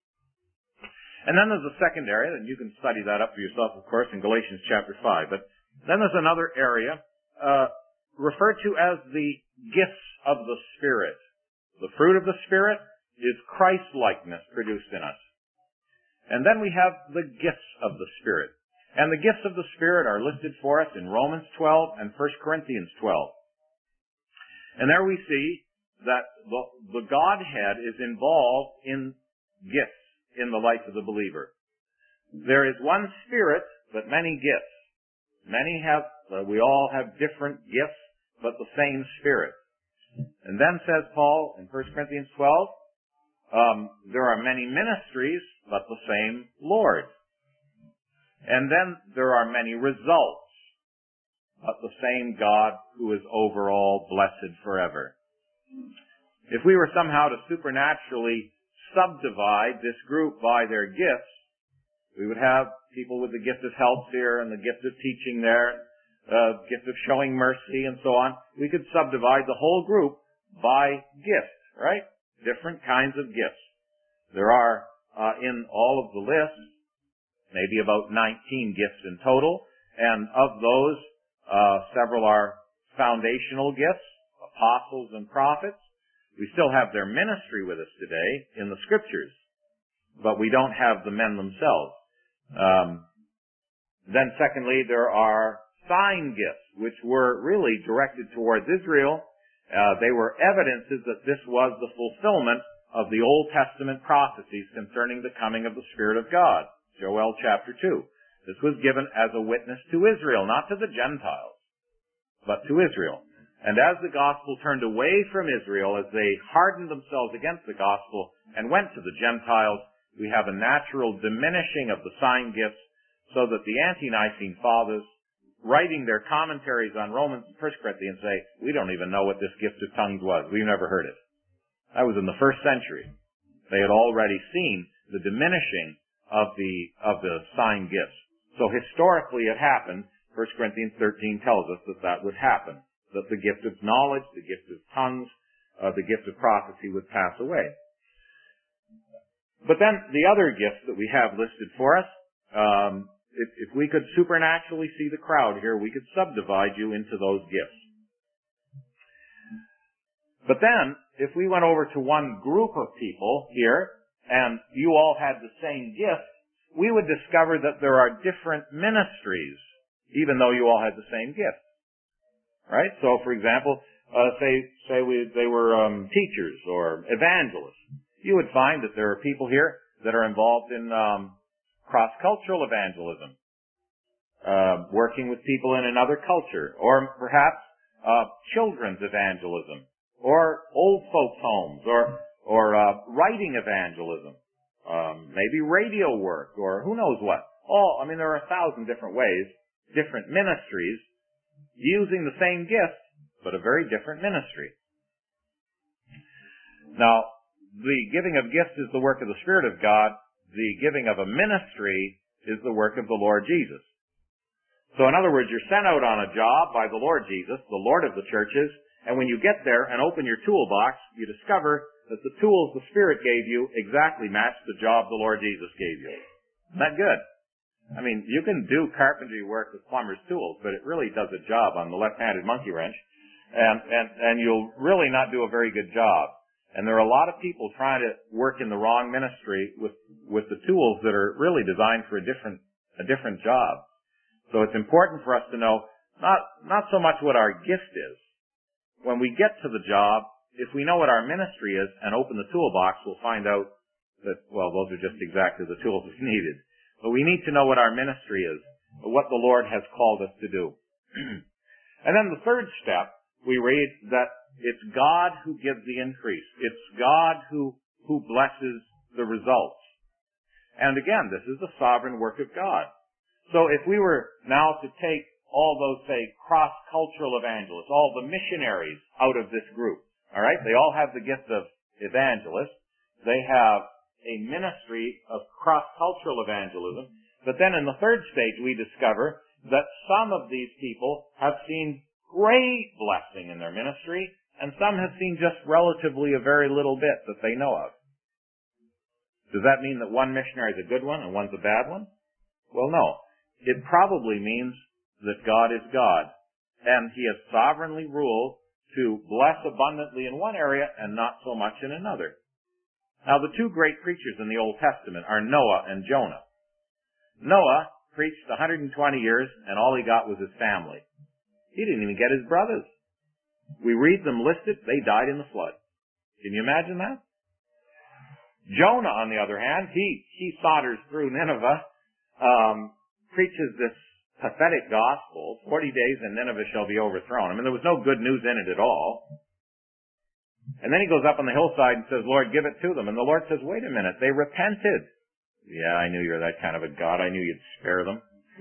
And then there's a second area, and you can study that up for yourself, of course, in Galatians chapter five. But then there's another area, uh, referred to as the gifts of the Spirit. The fruit of the Spirit is Christ-likeness produced in us. And then we have the gifts of the Spirit. And the gifts of the Spirit are listed for us in Romans twelve and First Corinthians twelve. And there we see that the, the Godhead is involved in gifts in the life of the believer. There is one Spirit, but many gifts. Many have, uh, we all have different gifts, but the same Spirit. And then says Paul in First Corinthians twelve, um, there are many ministries, but the same Lord. And then there are many results, but the same God who is over all, blessed forever. If we were somehow to supernaturally subdivide this group by their gifts, we would have people with the gift of helps here and the gift of teaching there, uh, gift of showing mercy and so on. We could subdivide the whole group by gift, right? Different kinds of gifts. There are, uh, in all of the lists, maybe about nineteen gifts in total, and of those, uh, several are foundational gifts, apostles and prophets. We still have their ministry with us today in the Scriptures, but we don't have the men themselves. Um, then secondly, there are sign gifts, which were really directed towards Israel. Uh, they were evidences that this was the fulfillment of the Old Testament prophecies concerning the coming of the Spirit of God. Joel chapter two. This was given as a witness to Israel, not to the Gentiles, but to Israel. And as the gospel turned away from Israel, as they hardened themselves against the gospel and went to the Gentiles, we have a natural diminishing of the sign gifts, so that the ante-Nicene fathers, writing their commentaries on Romans and First Corinthians, say, we don't even know what this gift of tongues was. We've never heard it. That was in the first century. They had already seen the diminishing of the of the sign gifts. So historically it happened. First Corinthians thirteen tells us that that would happen, that the gift of knowledge, the gift of tongues, uh, the gift of prophecy would pass away. But then the other gifts that we have listed for us um, if, if we could supernaturally see the crowd here, we could subdivide you into those gifts. But then, if we went over to one group of people here, and you all had the same gift, we would discover that there are different ministries, even though you all had the same gift. Right? So, for example, uh, say, say we, they were um, teachers or evangelists. You would find that there are people here that are involved in um, cross-cultural evangelism, uh, working with people in another culture, or perhaps uh, children's evangelism, or old folks' homes, or or uh, writing evangelism, um, maybe radio work, or who knows what. All, I mean, there are a thousand different ways, different ministries, using the same gift, but a very different ministry. Now, the giving of gifts is the work of the Spirit of God. The giving of a ministry is the work of the Lord Jesus. So in other words, you're sent out on a job by the Lord Jesus, the Lord of the churches, and when you get there and open your toolbox, you discover that the tools the Spirit gave you exactly match the job the Lord Jesus gave you. Isn't that good? I mean, you can do carpentry work with plumber's tools, but it really does a job on the left-handed monkey wrench, and, and, and you'll really not do a very good job. And there are a lot of people trying to work in the wrong ministry with, with the tools that are really designed for a different, a different job. So it's important for us to know not, not so much what our gift is. When we get to the job, if we know what our ministry is and open the toolbox, we'll find out that, well, those are just exactly the tools we needed. But we need to know what our ministry is, what the Lord has called us to do. And then the third step, we read that it's God who gives the increase. It's God who, who blesses the results. And again, this is the sovereign work of God. So if we were now to take all those, say, cross-cultural evangelists, all the missionaries out of this group, all right? They all have the gift of evangelists. They have a ministry of cross-cultural evangelism. But then in the third stage, we discover that some of these people have seen great blessing in their ministry, and some have seen just relatively a very little bit that they know of. Does that mean that one missionary is a good one and one's a bad one? Well, no. It probably means that God is God, and He has sovereignly ruled to bless abundantly in one area and not so much in another. Now, the two great preachers in the Old Testament are Noah and Jonah. Noah preached one hundred twenty years, and all he got was his family. He didn't even get his brothers. We read them listed, they died in the flood. Can you imagine that? Jonah, on the other hand, he, he solders through Nineveh, um, preaches this pathetic gospel, forty days and Nineveh shall be overthrown. I mean, there was no good news in it at all. And then he goes up on the hillside and says, Lord, give it to them. And the Lord says, wait a minute, they repented. Yeah, I knew you're that kind of a God. I knew you'd spare them.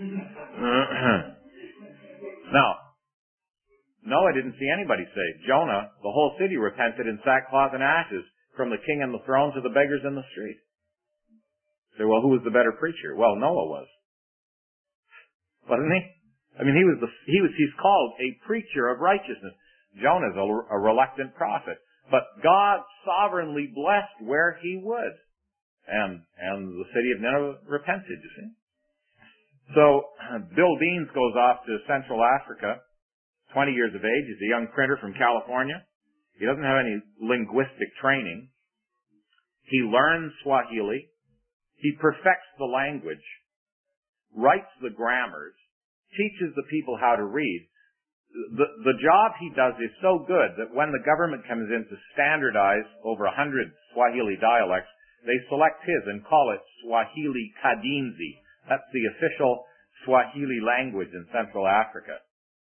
Now, Noah didn't see anybody saved. Jonah, the whole city repented in sackcloth and ashes, from the king on the throne to the beggars in the street. Say, well, who was the better preacher? Well, Noah was. Wasn't he? I mean, he was the, he was, he's called a preacher of righteousness. Jonah's a, a reluctant prophet. But God sovereignly blessed where He would. And, and the city of Nineveh repented, you see. So, Bill Deans goes off to Central Africa, twenty years of age. He's a young printer from California. He doesn't have any linguistic training. He learns Swahili. He perfects the language, writes the grammars, teaches the people how to read. The, the job he does is so good that when the government comes in to standardize over a hundred Swahili dialects, they select his and call it Swahili Kadinzi. That's the official Swahili language in Central Africa.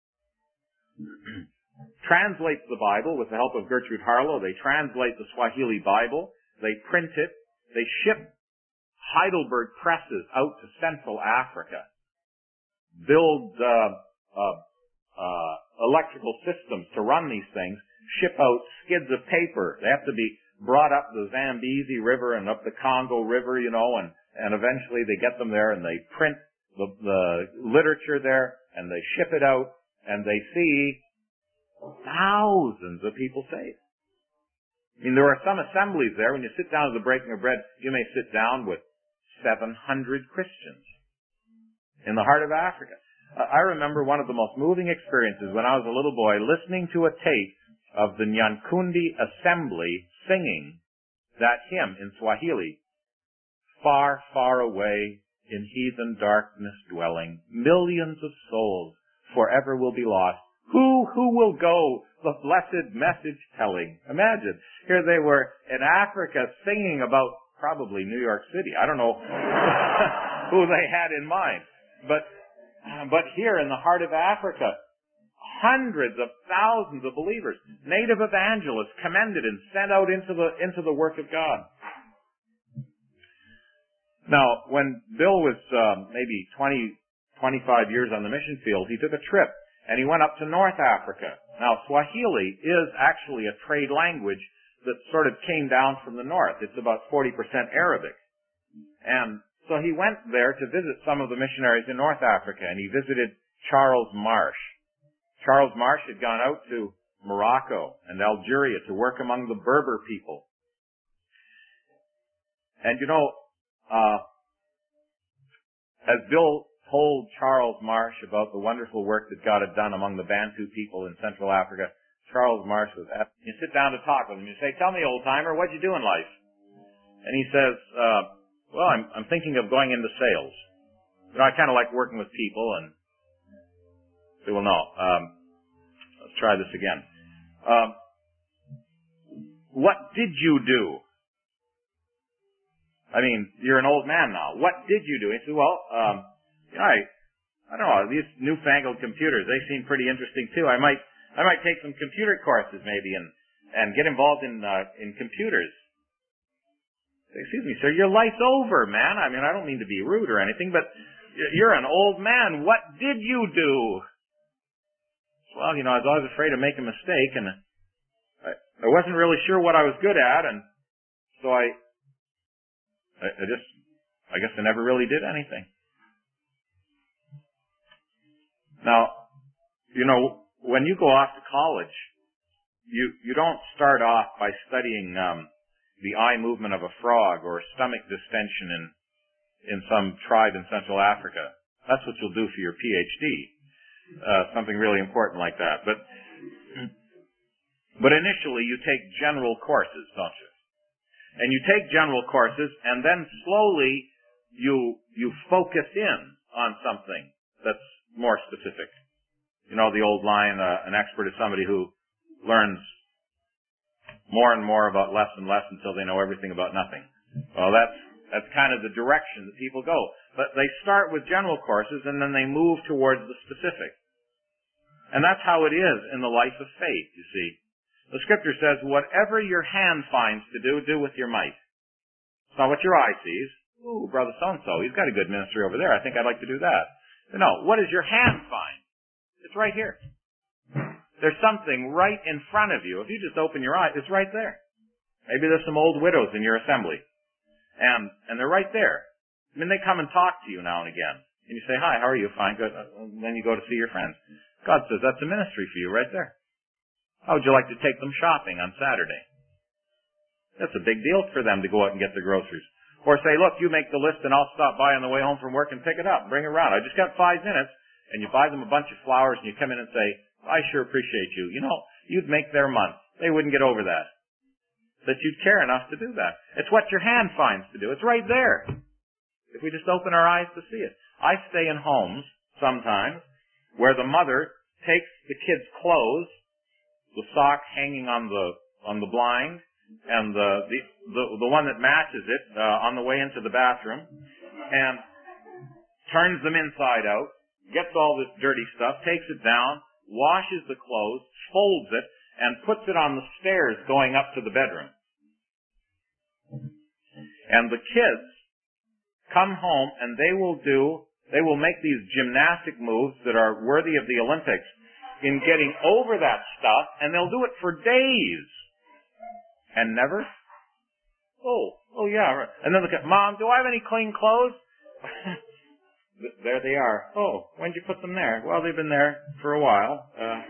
Translates the Bible with the help of Gertrude Harlow. They translate the Swahili Bible. They print it. They ship Heidelberg presses out to Central Africa. Build uh, uh, uh, electrical systems to run these things. Ship out skids of paper. They have to be brought up the Zambezi River and up the Congo River, you know, and, and eventually they get them there and they print the, the literature there and they ship it out and they see thousands of people saved. I mean, there are some assemblies there. When you sit down at the breaking of bread, you may sit down with seven hundred Christians. in the heart of Africa. Uh, I remember one of the most moving experiences when I was a little boy listening to a tape of the Nyankundi Assembly singing that hymn in Swahili. Far, far away, in heathen darkness dwelling, millions of souls forever will be lost. Who, who will go, the blessed message telling? Imagine, here they were in Africa singing about probably New York City. I don't know who they had in mind. But, but here in the heart of Africa, hundreds of thousands of believers, native evangelists commended and sent out into the, into the work of God. Now, when Bill was um, maybe twenty, twenty-five years on the mission field, he took a trip and he went up to North Africa. Now, Swahili is actually a trade language that sort of came down from the north. It's about forty percent Arabic. And so he went there to visit some of the missionaries in North Africa, and he visited Charles Marsh. Charles Marsh had gone out to Morocco and Algeria to work among the Berber people. And you know, Uh, as Bill told Charles Marsh about the wonderful work that God had done among the Bantu people in Central Africa, Charles Marsh was asked, you sit down to talk with him, you say, tell me, old timer, what'd you do in life? And he says, uh, well, I'm, I'm thinking of going into sales. You know, I kind of like working with people, and I say, well, no, um, let's try this again. Um, what did you do? I mean, you're an old man now. What did you do? He said, well, um, you know, I, I don't know, these newfangled computers, they seem pretty interesting too. I might, I might take some computer courses maybe and, and get involved in, uh, in computers. Excuse me, sir, your life's over, man. I mean, I don't mean to be rude or anything, but you're an old man. What did you do? Well, you know, I was always afraid of making a mistake, and I, I wasn't really sure what I was good at, and so I, I, I just, I guess I never really did anything. Now, you know, when you go off to college, you, you don't start off by studying, um, the eye movement of a frog or stomach distension in, in some tribe in Central Africa. That's what you'll do for your P H D. Uh, something really important like that. But, but initially you take general courses, don't you? And you take general courses, and then slowly you you focus in on something that's more specific. You know the old line, uh, an expert is somebody who learns more and more about less and less until they know everything about nothing. Well, that's that's kind of the direction that people go. But they start with general courses, and then they move towards the specific. And that's how it is in the life of faith, you see. The scripture says, whatever your hand finds to do, do with your might. It's not what your eye sees. Ooh, brother so-and-so, he's got a good ministry over there. I think I'd like to do that. No, what does your hand find? It's right here. There's something right in front of you. If you just open your eyes, it's right there. Maybe there's some old widows in your assembly. And, and they're right there. I mean, they come and talk to you now and again. And you say, hi, how are you? Fine, good. And then you go to see your friends. God says, that's a ministry for you right there. How would you like to take them shopping on Saturday? That's a big deal for them to go out and get their groceries. Or say, look, you make the list and I'll stop by on the way home from work and pick it up. Bring it around. I just got five minutes. And you buy them a bunch of flowers and you come in and say, I sure appreciate you. You know, you'd make their month. They wouldn't get over that. That you'd care enough to do that. It's what your hand finds to do. It's right there. If we just open our eyes to see it. I stay in homes sometimes where the mother takes the kids' clothes, the sock hanging on the on the blind, and the the the, the one that matches it uh, on the way into the bathroom, and turns them inside out, gets all this dirty stuff, takes it down, washes the clothes, folds it, and puts it on the stairs going up to the bedroom. And the kids come home and they will do, they will make these gymnastic moves that are worthy of the Olympics in getting over that stuff, and they'll do it for days. And never, oh, oh yeah. And then look at, Mom, do I have any clean clothes? There they are. Oh, when did you put them there? Well, they've been there for a while. Uh,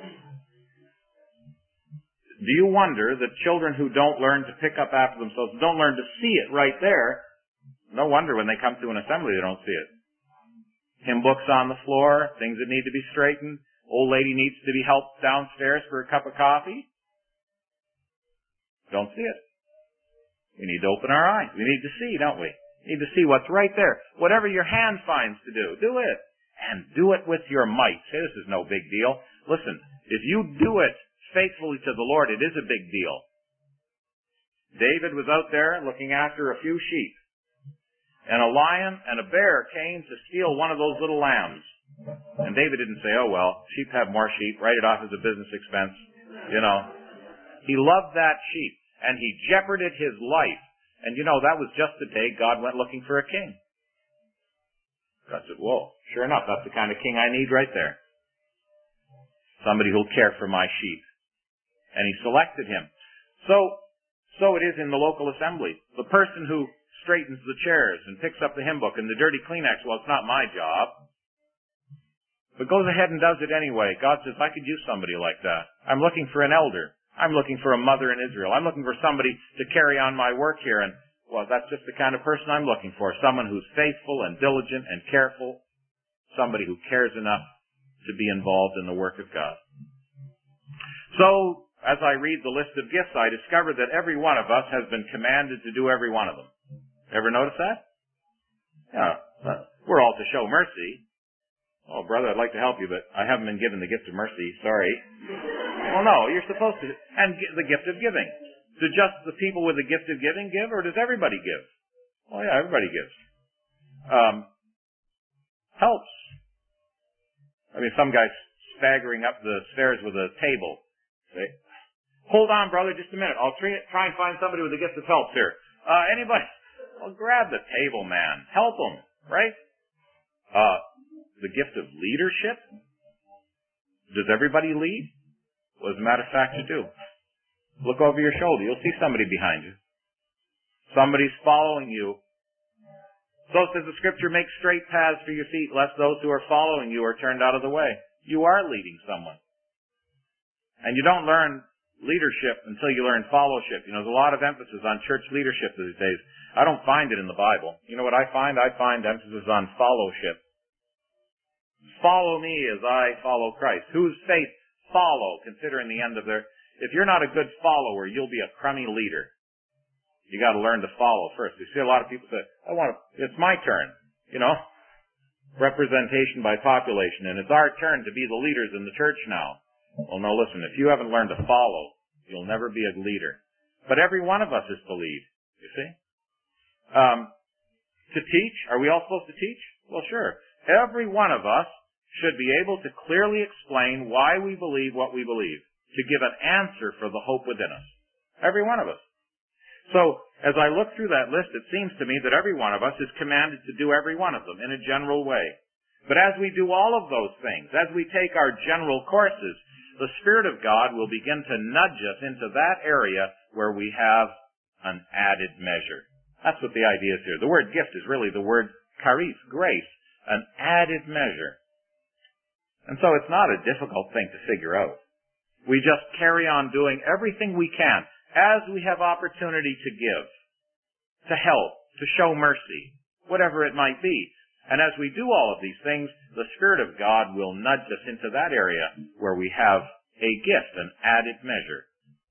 do you wonder that children who don't learn to pick up after themselves, don't learn to see it right there, no wonder when they come to an assembly they don't see it. hymn books on the floor, things that need to be straightened. Old lady needs to be helped downstairs for a cup of coffee. Don't see it. We need to open our eyes. We need to see, don't we? We need to see what's right there. Whatever your hand finds to do, do it. And do it with your might. Say, this is no big deal. Listen, if you do it faithfully to the Lord, it is a big deal. David was out there looking after a few sheep. And a lion and a bear came to steal one of those little lambs. And David didn't say, oh, well, sheep have more sheep. Write it off as a business expense. You know. He loved that sheep. And he jeoparded his life. And you know, that was just the day God went looking for a king. God said, whoa, sure enough, that's the kind of king I need right there. Somebody who'll care for my sheep. And he selected him. So, so it is in the local assembly. The person who straightens the chairs and picks up the hymn book and the dirty Kleenex, well, it's not my job. But goes ahead and does it anyway. God says, I could use somebody like that. I'm looking for an elder. I'm looking for a mother in Israel. I'm looking for somebody to carry on my work here. And, well, that's just the kind of person I'm looking for. Someone who's faithful and diligent and careful. Somebody who cares enough to be involved in the work of God. So, as I read the list of gifts, I discover that every one of us has been commanded to do every one of them. Ever notice that? Yeah. We're all to show mercy. Oh, brother, I'd like to help you, but I haven't been given the gift of mercy. Sorry. Well, no, you're supposed to. And the gift of giving. Do just the people with the gift of giving give, or does everybody give? Oh, yeah, everybody gives. Um, helps. I mean, some guy's staggering up the stairs with a table. Say, hold on, brother, just a minute. I'll try, try and find somebody with the gift of help here. Uh, anybody? Well, grab the table, man. Help them, right? Uh, the gift of leadership? Does everybody lead? Well, as a matter of fact, you do. Look over your shoulder. You'll see somebody behind you. Somebody's following you. So says the Scripture, make straight paths for your feet, lest those who are following you are turned out of the way. You are leading someone. And you don't learn leadership until you learn fellowship. You know, there's a lot of emphasis on church leadership these days. I don't find it in the Bible. You know what I find? I find emphasis on fellowship. Follow me as I follow Christ. Whose faith follow, considering the end of their... If you're not a good follower, you'll be a crummy leader. You got to learn to follow first. You see a lot of people say, I want to, it's my turn. You know, representation by population, and it's our turn to be the leaders in the church now. Well, no, listen, if you haven't learned to follow, you'll never be a leader. But every one of us is to lead, you see. Um, to teach, are we all supposed to teach? Well, sure. Every one of us should be able to clearly explain why we believe what we believe, to give an answer for the hope within us. Every one of us. So, as I look through that list, it seems to me that every one of us is commanded to do every one of them in a general way. But as we do all of those things, as we take our general courses, the Spirit of God will begin to nudge us into that area where we have an added measure. That's what the idea is here. The word gift is really the word charis, grace, an added measure. And so it's not a difficult thing to figure out. We just carry on doing everything we can as we have opportunity to give, to help, to show mercy, whatever it might be. And as we do all of these things, the Spirit of God will nudge us into that area where we have a gift, an added measure.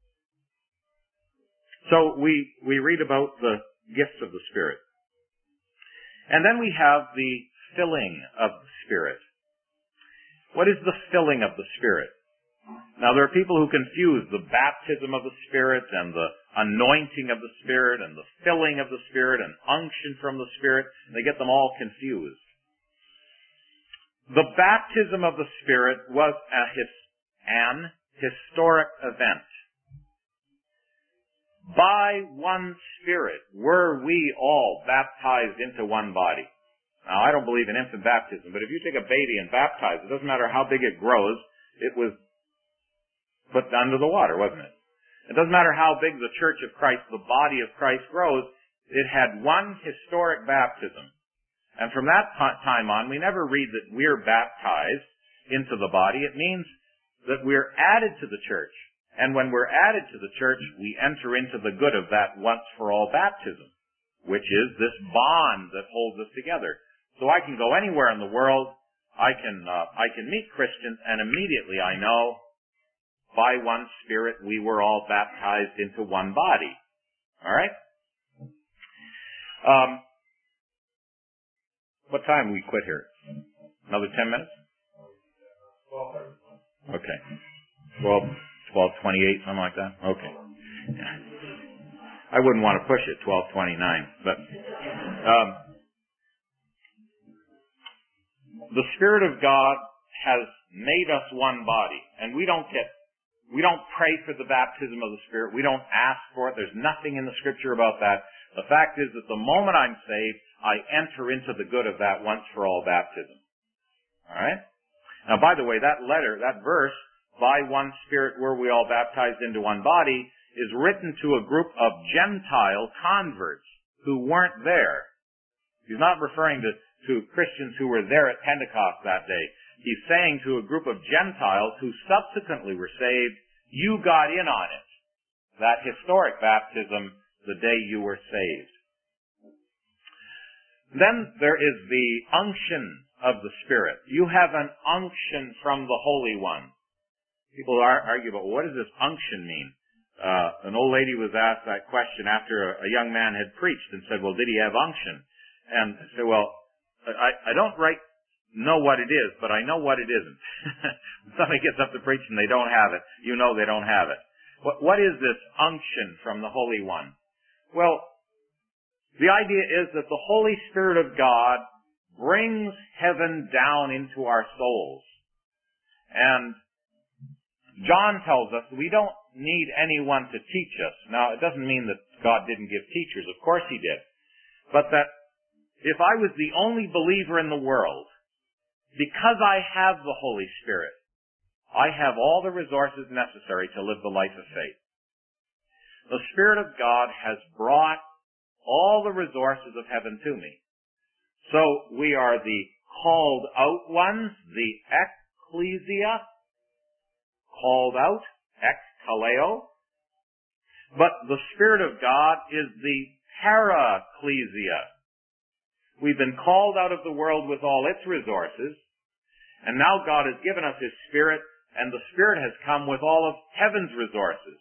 So we, we read about the gifts of the Spirit. And then we have the filling of the Spirit. What is the filling of the Spirit? Now, there are people who confuse the baptism of the Spirit and the anointing of the Spirit and the filling of the Spirit and unction from the Spirit. They get them all confused. The baptism of the Spirit was a his, an historic event. By one Spirit were we all baptized into one body. Now, I don't believe in infant baptism, but if you take a baby and baptize it, doesn't matter how big it grows, it was put under the water, wasn't it? It doesn't matter how big the Church of Christ, the body of Christ grows, it had one historic baptism. And from that time on, we never read that we're baptized into the body. It means that we're added to the church. And when we're added to the church, we enter into the good of that once-for-all baptism, which is this bond that holds us together. So I can go anywhere in the world, I can, uh, I can meet Christians, and immediately I know, by one Spirit we were all baptized into one body. Alright? Um, what time we quit here? Another ten minutes? Okay. twelve, twelve twenty-eight, something like that? Okay. Yeah. I wouldn't want to push it, twelve twenty-nine, but, um, the Spirit of God has made us one body, and we don't get, we don't pray for the baptism of the Spirit. We don't ask for it. There's nothing in the Scripture about that. The fact is that the moment I'm saved, I enter into the good of that once for all baptism. Alright? Now, by the way, that letter, that verse, by one Spirit were we all baptized into one body, is written to a group of Gentile converts who weren't there. He's not referring to, to Christians who were there at Pentecost that day. He's saying to a group of Gentiles who subsequently were saved, you got in on it. That historic baptism, the day you were saved. Then there is the unction of the Spirit. You have an unction from the Holy One. People are, argue about, well, what does this unction mean? Uh, an old lady was asked that question after a, a young man had preached and said, well, did he have unction? And I said, well, I, I don't right know what it is, but I know what it isn't. When somebody gets up to preach and they don't have it, you know they don't have it. What, what is this unction from the Holy One? Well, the idea is that the Holy Spirit of God brings heaven down into our souls. And John tells us we don't need anyone to teach us. Now, it doesn't mean that God didn't give teachers. Of course He did. But that if I was the only believer in the world, because I have the Holy Spirit, I have all the resources necessary to live the life of faith. The Spirit of God has brought all the resources of heaven to me. So we are the called out ones, the ecclesia, called out, ekkaleo. But the Spirit of God is the paraklesia. We've been called out of the world with all its resources, and now God has given us His Spirit, and the Spirit has come with all of heaven's resources.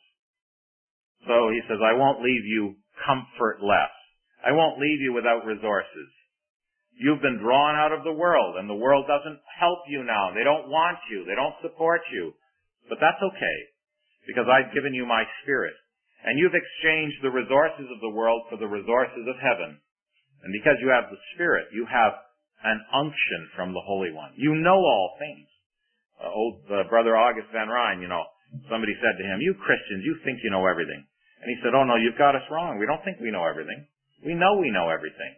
So He says, I won't leave you comfortless. I won't leave you without resources. You've been drawn out of the world, and the world doesn't help you now. They don't want you. They don't support you. But that's okay, because I've given you my Spirit. And you've exchanged the resources of the world for the resources of heaven. And because you have the Spirit, you have an unction from the Holy One. You know all things. Uh, old uh, Brother August Van Rijn, you know, somebody said to him, you Christians, you think you know everything. And he said, oh no, you've got us wrong. We don't think we know everything. We know we know everything.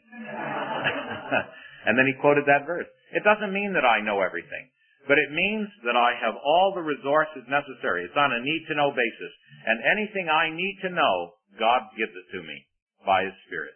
And then he quoted that verse. It doesn't mean that I know everything, but it means that I have all the resources necessary. It's on a need-to-know basis. And anything I need to know, God gives it to me by His Spirit.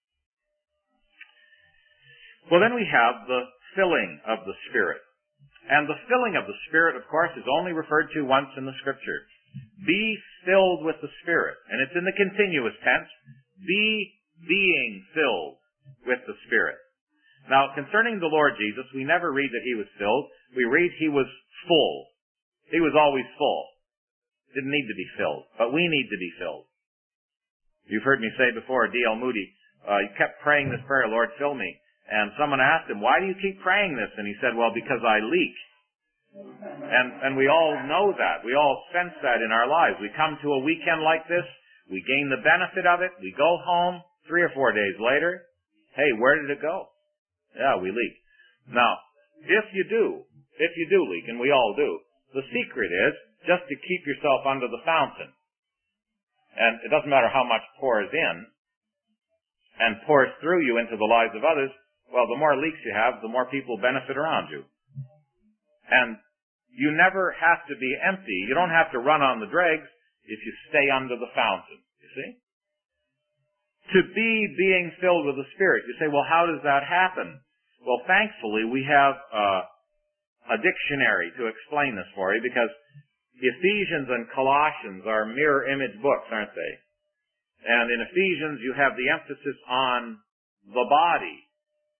Well, then we have the filling of the Spirit. And the filling of the Spirit, of course, is only referred to once in the Scripture. Be filled with the Spirit. And it's in the continuous tense. Be being filled with the Spirit. Now, concerning the Lord Jesus, we never read that He was filled. We read He was full. He was always full. Didn't need to be filled. But we need to be filled. You've heard me say before, D L Moody, uh, he kept praying this prayer, Lord, fill me. And someone asked him, why do you keep praying this? And he said, well, because I leak. And, and we all know that. We all sense that in our lives. We come to a weekend like this. We gain the benefit of it. We go home three or four days later. Hey, where did it go? Yeah, we leak. Now, if you do, if you do leak, and we all do, the secret is just to keep yourself under the fountain. And it doesn't matter how much pours in and pours through you into the lives of others. Well, the more leaks you have, the more people benefit around you. And you never have to be empty. You don't have to run on the dregs if you stay under the fountain. You see? To be being filled with the Spirit. You say, well, how does that happen? Well, thankfully, we have uh, a dictionary to explain this for you, because Ephesians and Colossians are mirror image books, aren't they? And in Ephesians, you have the emphasis on the body.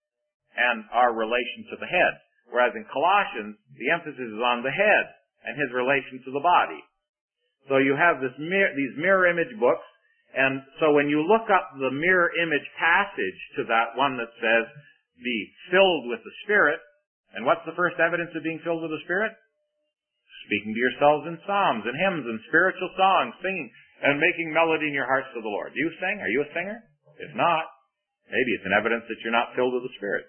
and our relation to the head. Whereas in Colossians, the emphasis is on the head and his relation to the body. So you have this mir- these mirror image books, and so when you look up the mirror image passage to that one that says, be filled with the Spirit, and what's the first evidence of being filled with the Spirit? Speaking to yourselves in psalms and hymns and spiritual songs, singing and making melody in your hearts to the Lord. Do you sing? Are you a singer? If not, maybe it's an evidence that you're not filled with the Spirit.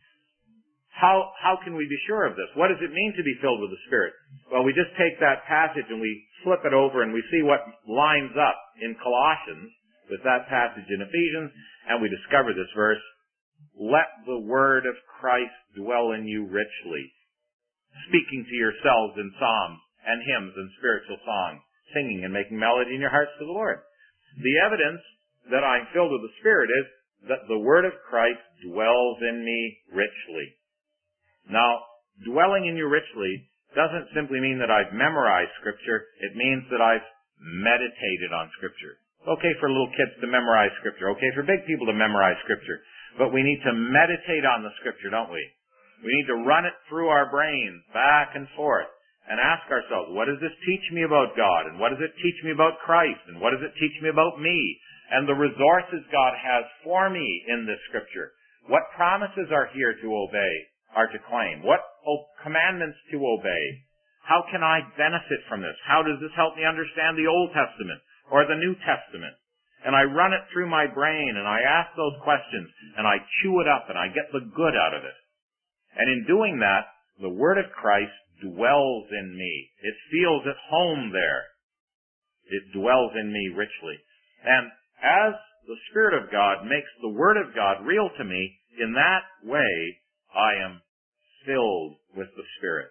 How, how can we be sure of this? What does it mean to be filled with the Spirit? Well, we just take that passage and we flip it over and we see what lines up in Colossians with that passage in Ephesians, and we discover this verse, let the word of Christ dwell in you richly, speaking to yourselves in psalms and hymns and spiritual songs, singing and making melody in your hearts to the Lord. The evidence that I'm filled with the Spirit is that the word of Christ dwells in me richly. Now, dwelling in you richly doesn't simply mean that I've memorized Scripture. It means that I've meditated on Scripture. It's okay for little kids to memorize Scripture. Okay for big people to memorize Scripture. But we need to meditate on the Scripture, don't we? We need to run it through our brains back and forth and ask ourselves, what does this teach me about God? And what does it teach me about Christ? And what does it teach me about me? And the resources God has for me in this Scripture. What promises are here to obey? Are to claim? What commandments to obey? How can I benefit from this? How does this help me understand the Old Testament or the New Testament? And I run it through my brain and I ask those questions and I chew it up and I get the good out of it. And in doing that, the Word of Christ dwells in me. It feels at home there. It dwells in me richly. And as the Spirit of God makes the Word of God real to me, in that way, I am filled with the Spirit.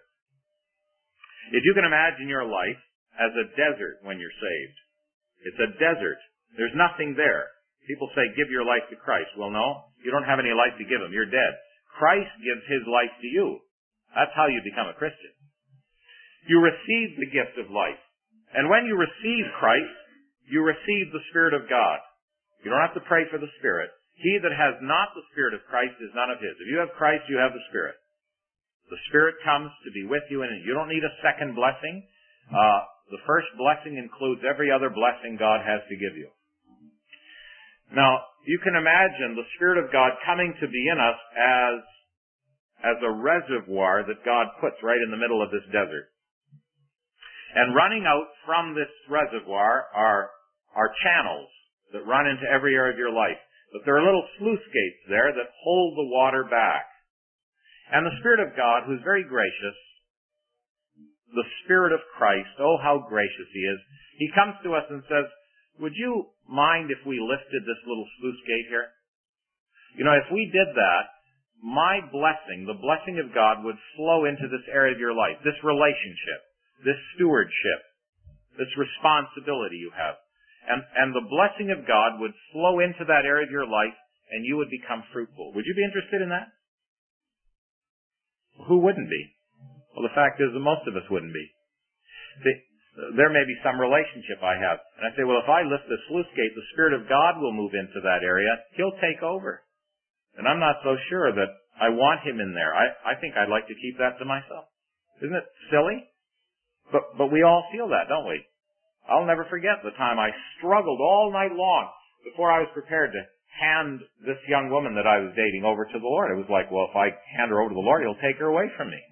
If you can imagine your life as a desert when you're saved. It's a desert. There's nothing there. People say, give your life to Christ. Well, no, you don't have any life to give him. You're dead. Christ gives his life to you. That's how you become a Christian. You receive the gift of life. And when you receive Christ, you receive the Spirit of God. You don't have to pray for the Spirit. He that has not the Spirit of Christ is none of his. If you have Christ, you have the Spirit. The Spirit comes to be with you, and you don't need a second blessing. Uh, the first blessing includes every other blessing God has to give you. Now, you can imagine the Spirit of God coming to be in us as, as a reservoir that God puts right in the middle of this desert. And running out from this reservoir are, are channels that run into every area of your life. But there are little sluice gates there that hold the water back. And the Spirit of God, who's very gracious, the Spirit of Christ, oh, how gracious he is, he comes to us and says, would you mind if we lifted this little sluice gate here? You know, if we did that, my blessing, the blessing of God, would flow into this area of your life, this relationship, this stewardship, this responsibility you have. And, and the blessing of God would flow into that area of your life, and you would become fruitful. Would you be interested in that? Who wouldn't be? Well, the fact is that most of us wouldn't be. See, there may be some relationship I have. And I say, well, if I lift the sluice gate, the Spirit of God will move into that area. He'll take over. And I'm not so sure that I want him in there. I, I think I'd like to keep that to myself. Isn't it silly? But, but we all feel that, don't we? I'll never forget the time I struggled all night long before I was prepared to hand this young woman that I was dating over to the Lord. It was like, well, if I hand her over to the Lord, he'll take her away from me.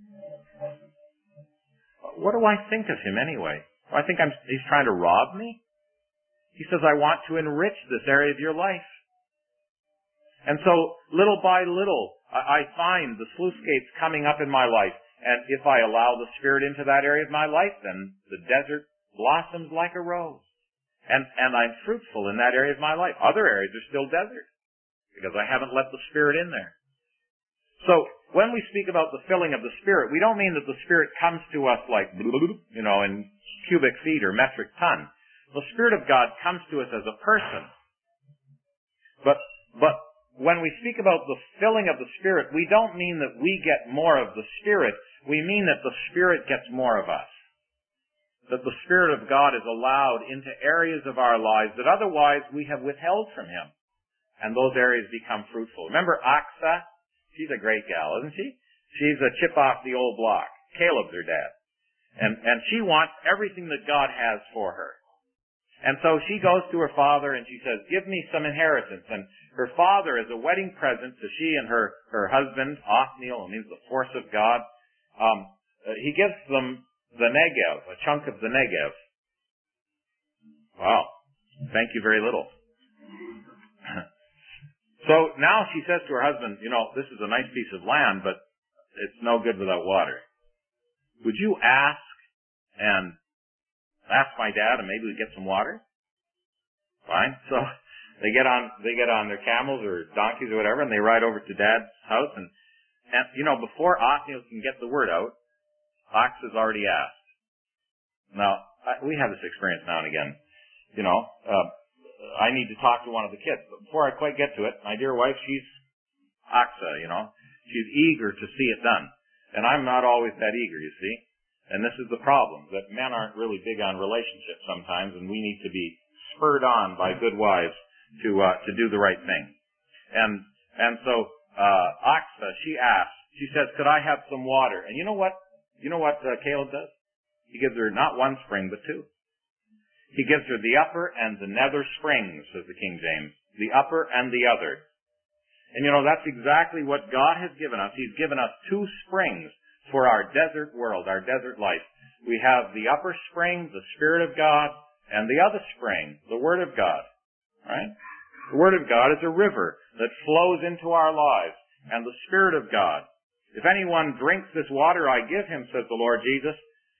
What do I think of him anyway? Do I think I'm, he's trying to rob me? He says, I want to enrich this area of your life. And so, little by little, I, I find the sluice gates coming up in my life. And if I allow the Spirit into that area of my life, then the desert blossoms like a rose. And, and I'm fruitful in that area of my life. Other areas are still desert because I haven't let the Spirit in there. So, when we speak about the filling of the Spirit, we don't mean that the Spirit comes to us like, you know, in cubic feet or metric ton. The Spirit of God comes to us as a person. But, but when we speak about the filling of the Spirit, we don't mean that we get more of the Spirit. We mean that the Spirit gets more of us. That the Spirit of God is allowed into areas of our lives that otherwise we have withheld from him. And those areas become fruitful. Remember Aksa? she's a great gal, isn't she? She's a chip off the old block. Caleb's her dad. And, and she wants everything that God has for her. And so she goes to her father and she says, give me some inheritance. And her father, as a wedding present to she and her, her husband, Othniel, it means the force of God, um, uh, he gives them the Negev, a chunk of the Negev. Wow. Thank you very little. So now she says to her husband, you know, this is a nice piece of land, but it's no good without water. Would you ask and ask my dad and maybe we get some water? Fine. So they get on, they get on their camels or donkeys or whatever and they ride over to dad's house and, and you know, before Othniel can get the word out, Ox has already asked. Now, I, we have this experience now and again. You know, uh, I need to talk to one of the kids, but before I quite get to it, my dear wife, she's Oxa, you know. She's eager to see it done. And I'm not always that eager, you see. And this is the problem, that men aren't really big on relationships sometimes, and we need to be spurred on by good wives to uh, to do the right thing. And and so uh, Oxa, she asks, she says, could I have some water? And you know what? You know what uh, Caleb does? He gives her not one spring, but two. He gives her the upper and the nether springs, says the King James. The upper and the other. And you know, that's exactly what God has given us. He's given us two springs for our desert world, our desert life. We have the upper spring, the Spirit of God, and the other spring, the Word of God. Right? The Word of God is a river that flows into our lives, and the Spirit of God. If anyone drinks this water I give him, says the Lord Jesus,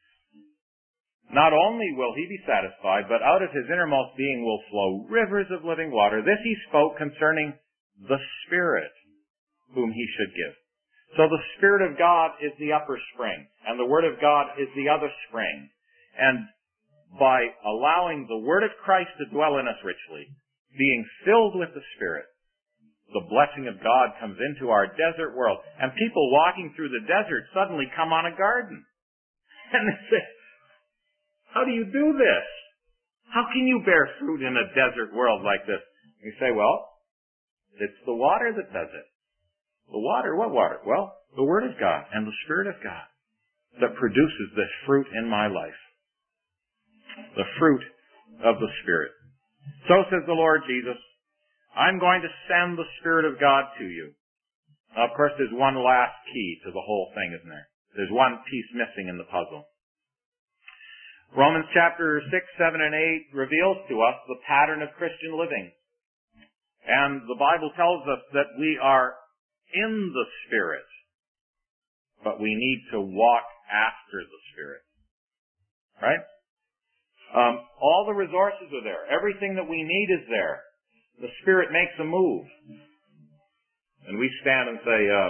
not only will he be satisfied, but out of his innermost being will flow rivers of living water. This he spoke concerning the Spirit whom he should give. So the Spirit of God is the upper spring, and the Word of God is the other spring. And by allowing the Word of Christ to dwell in us richly, being filled with the Spirit, the blessing of God comes into our desert world. And people walking through the desert suddenly come on a garden. And they say, how do you do this? How can you bear fruit in a desert world like this? And you say, well, it's the water that does it. The water, what water? Well, the Word of God and the Spirit of God that produces this fruit in my life. The fruit of the Spirit. So says the Lord Jesus, I'm going to send the Spirit of God to you. Now, of course, there's one last key to the whole thing, isn't there? There's one piece missing in the puzzle. Romans chapter six, seven, and eight reveals to us the pattern of Christian living. And the Bible tells us that we are in the Spirit, but we need to walk after the Spirit. Right? Um, all the resources are there. Everything that we need is there. The Spirit makes a move. And we stand and say, uh,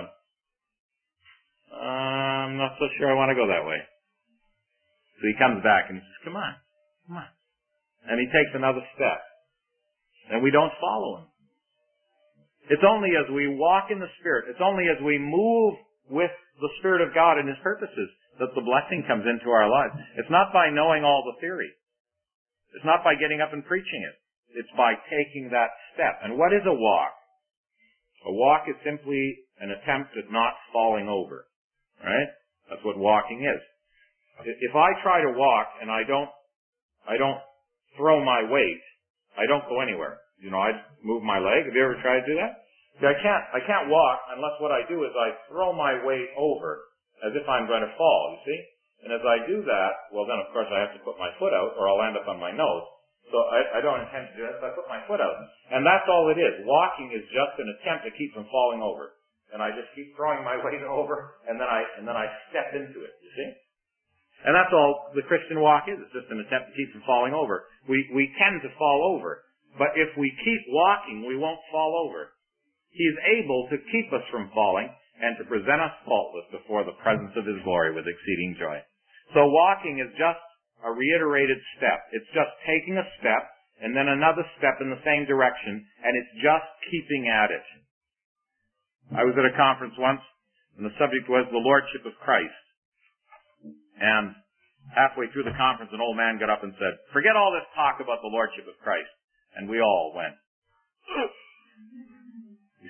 I'm not so sure I want to go that way. So he comes back and he says, come on, come on. And he takes another step. And we don't follow him. It's only as we walk in the Spirit, it's only as we move with the Spirit of God and His purposes that the blessing comes into our lives. It's not by knowing all the theory. It's not by getting up and preaching it. It's by taking that step. And what is a walk? A walk is simply an attempt at not falling over. Right? That's what walking is. If I try to walk and I don't, I don't throw my weight, I don't go anywhere. You know, I move my leg. Have you ever tried to do that? See, I can't, I can't walk unless what I do is I throw my weight over as if I'm going to fall, you see? And as I do that, well then of course I have to put my foot out or I'll end up on my nose. So I, I don't intend to do that, so I put my foot out. And that's all it is. Walking is just an attempt to keep from falling over. And I just keep throwing my weight over and then I, and then I step into it, you see? And that's all the Christian walk is. It's just an attempt to keep from falling over. We, we tend to fall over. But if we keep walking, we won't fall over. He is able to keep us from falling and to present us faultless before the presence of His glory with exceeding joy. So walking is just a reiterated step. It's just taking a step and then another step in the same direction, and it's just keeping at it. I was at a conference once, and the subject was the Lordship of Christ. And halfway through the conference, an old man got up and said, forget all this talk about the Lordship of Christ. And we all went. He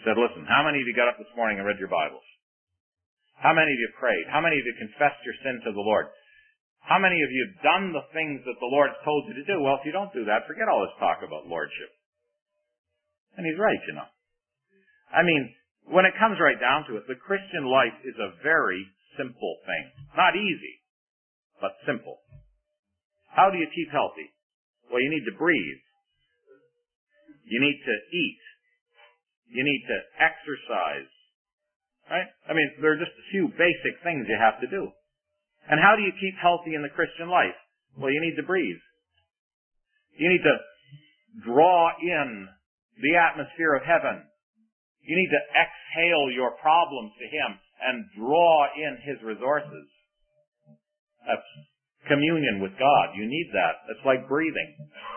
said, listen, how many of you got up this morning and read your Bibles? How many of you prayed? How many of you confessed your sin to the Lord? How many of you have done the things that the Lord's told you to do? Well, if you don't do that, forget all this talk about lordship. And he's right, you know. I mean, when it comes right down to it, the Christian life is a very simple thing. Not easy, but simple. How do you keep healthy? Well, you need to breathe. You need to eat. You need to exercise. Right? I mean, there are just a few basic things you have to do. And how do you keep healthy in the Christian life? Well, you need to breathe. You need to draw in the atmosphere of heaven. You need to exhale your problems to Him and draw in His resources. That's communion with God. You need that. That's like breathing.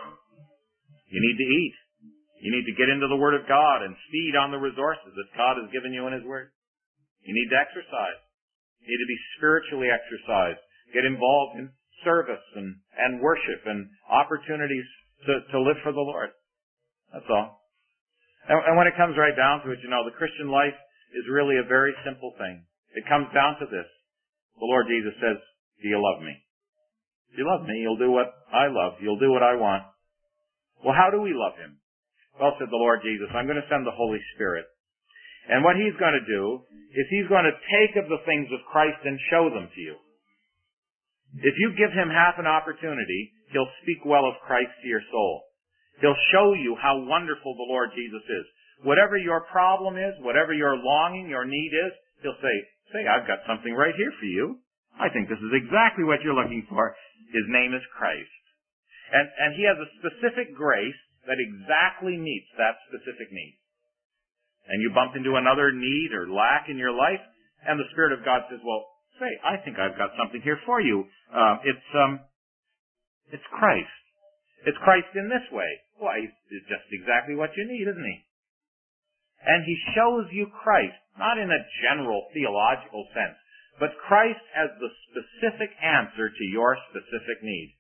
You need to eat. You need to get into the Word of God and feed on the resources that God has given you in His Word. You need to exercise. You need to be spiritually exercised. Get involved in service and, and worship and opportunities to, to live for the Lord. That's all. And, and when it comes right down to it, you know, the Christian life is really a very simple thing. It comes down to this. The Lord Jesus says, do you love me? If you love me, you'll do what I love. You'll do what I want. Well, how do we love Him? Well, said the Lord Jesus, I'm going to send the Holy Spirit. And what He's going to do is He's going to take of the things of Christ and show them to you. If you give Him half an opportunity, He'll speak well of Christ to your soul. He'll show you how wonderful the Lord Jesus is. Whatever your problem is, whatever your longing, your need is, He'll say, say, I've got something right here for you. I think this is exactly what you're looking for. His name is Christ. And, and He has a specific grace that exactly meets that specific need. And you bump into another need or lack in your life, and the Spirit of God says, well, say, I think I've got something here for you. Uh, it's, um, it's Christ. It's Christ in this way. Why, it's just exactly what you need, isn't He? And He shows you Christ, not in a general theological sense, but Christ as the specific answer to your specific need.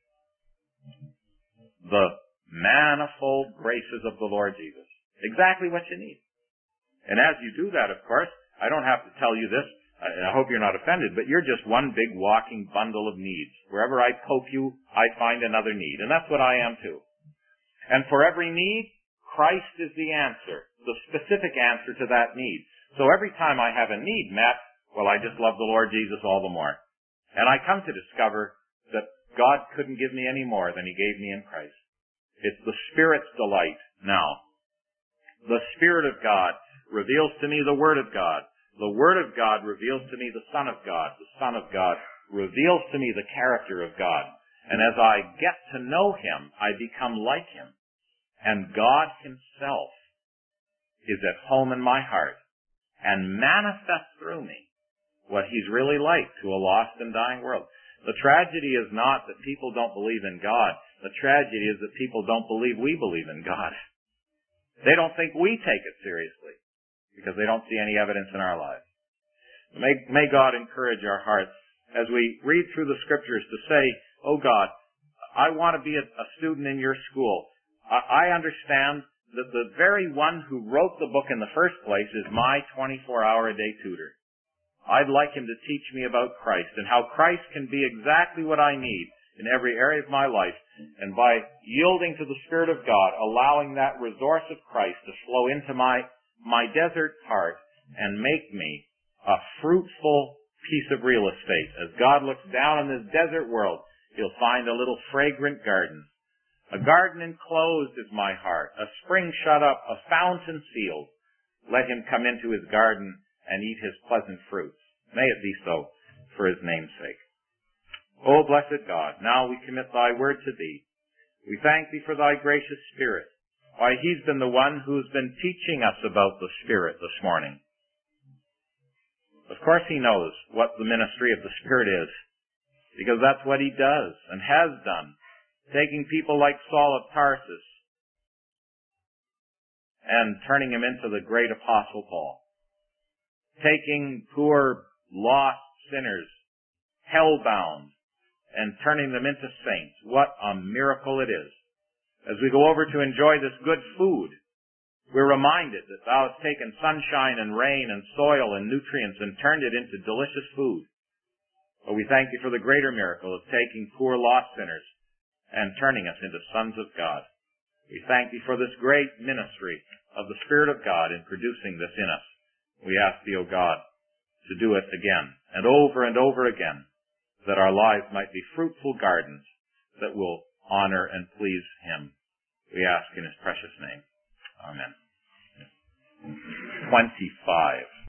The manifold graces of the Lord Jesus. Exactly what you need. And as you do that, of course, I don't have to tell you this. I hope you're not offended, but you're just one big walking bundle of needs. Wherever I poke you, I find another need. And that's what I am too. And for every need, Christ is the answer, the specific answer to that need. So every time I have a need met, well, I just love the Lord Jesus all the more. And I come to discover that God couldn't give me any more than He gave me in Christ. It's the Spirit's delight now. The Spirit of God reveals to me the Word of God. The Word of God reveals to me the Son of God. The Son of God reveals to me the character of God. And as I get to know Him, I become like Him. And God Himself is at home in my heart and manifests through me what He's really like to a lost and dying world. The tragedy is not that people don't believe in God. The tragedy is that people don't believe we believe in God. They don't think we take it seriously because they don't see any evidence in our lives. May, may God encourage our hearts as we read through the Scriptures to say, oh God, I want to be a, a student in your school. I, I understand that the very one who wrote the book in the first place is my twenty-four hour a day tutor. I'd like him to teach me about Christ and how Christ can be exactly what I need in every area of my life. And by yielding to the Spirit of God, allowing that resource of Christ to flow into my, my desert heart and make me a fruitful piece of real estate. As God looks down on this desert world, He'll find a little fragrant garden. A garden enclosed is my heart, a spring shut up, a fountain sealed. Let Him come into His garden and eat His pleasant fruits. May it be so for His name's sake. O blessed God, now we commit Thy word to Thee. We thank Thee for Thy gracious Spirit. Why, He's been the one who's been teaching us about the Spirit this morning. Of course He knows what the ministry of the Spirit is, because that's what He does and has done, taking people like Saul of Tarsus and turning him into the great Apostle Paul. Taking poor, lost sinners, hell-bound, and turning them into saints. What a miracle it is. As we go over to enjoy this good food, We're reminded that thou hast taken sunshine and rain and soil and nutrients and turned it into delicious food. But we thank you for the greater miracle of taking poor lost sinners and turning us into sons of God. We thank thee for this great ministry of the Spirit of God in producing this in us. We ask thee, O God, to do it again and over and over again, that our lives might be fruitful gardens that will honor and please him. We ask in his precious name. Amen. twenty-five.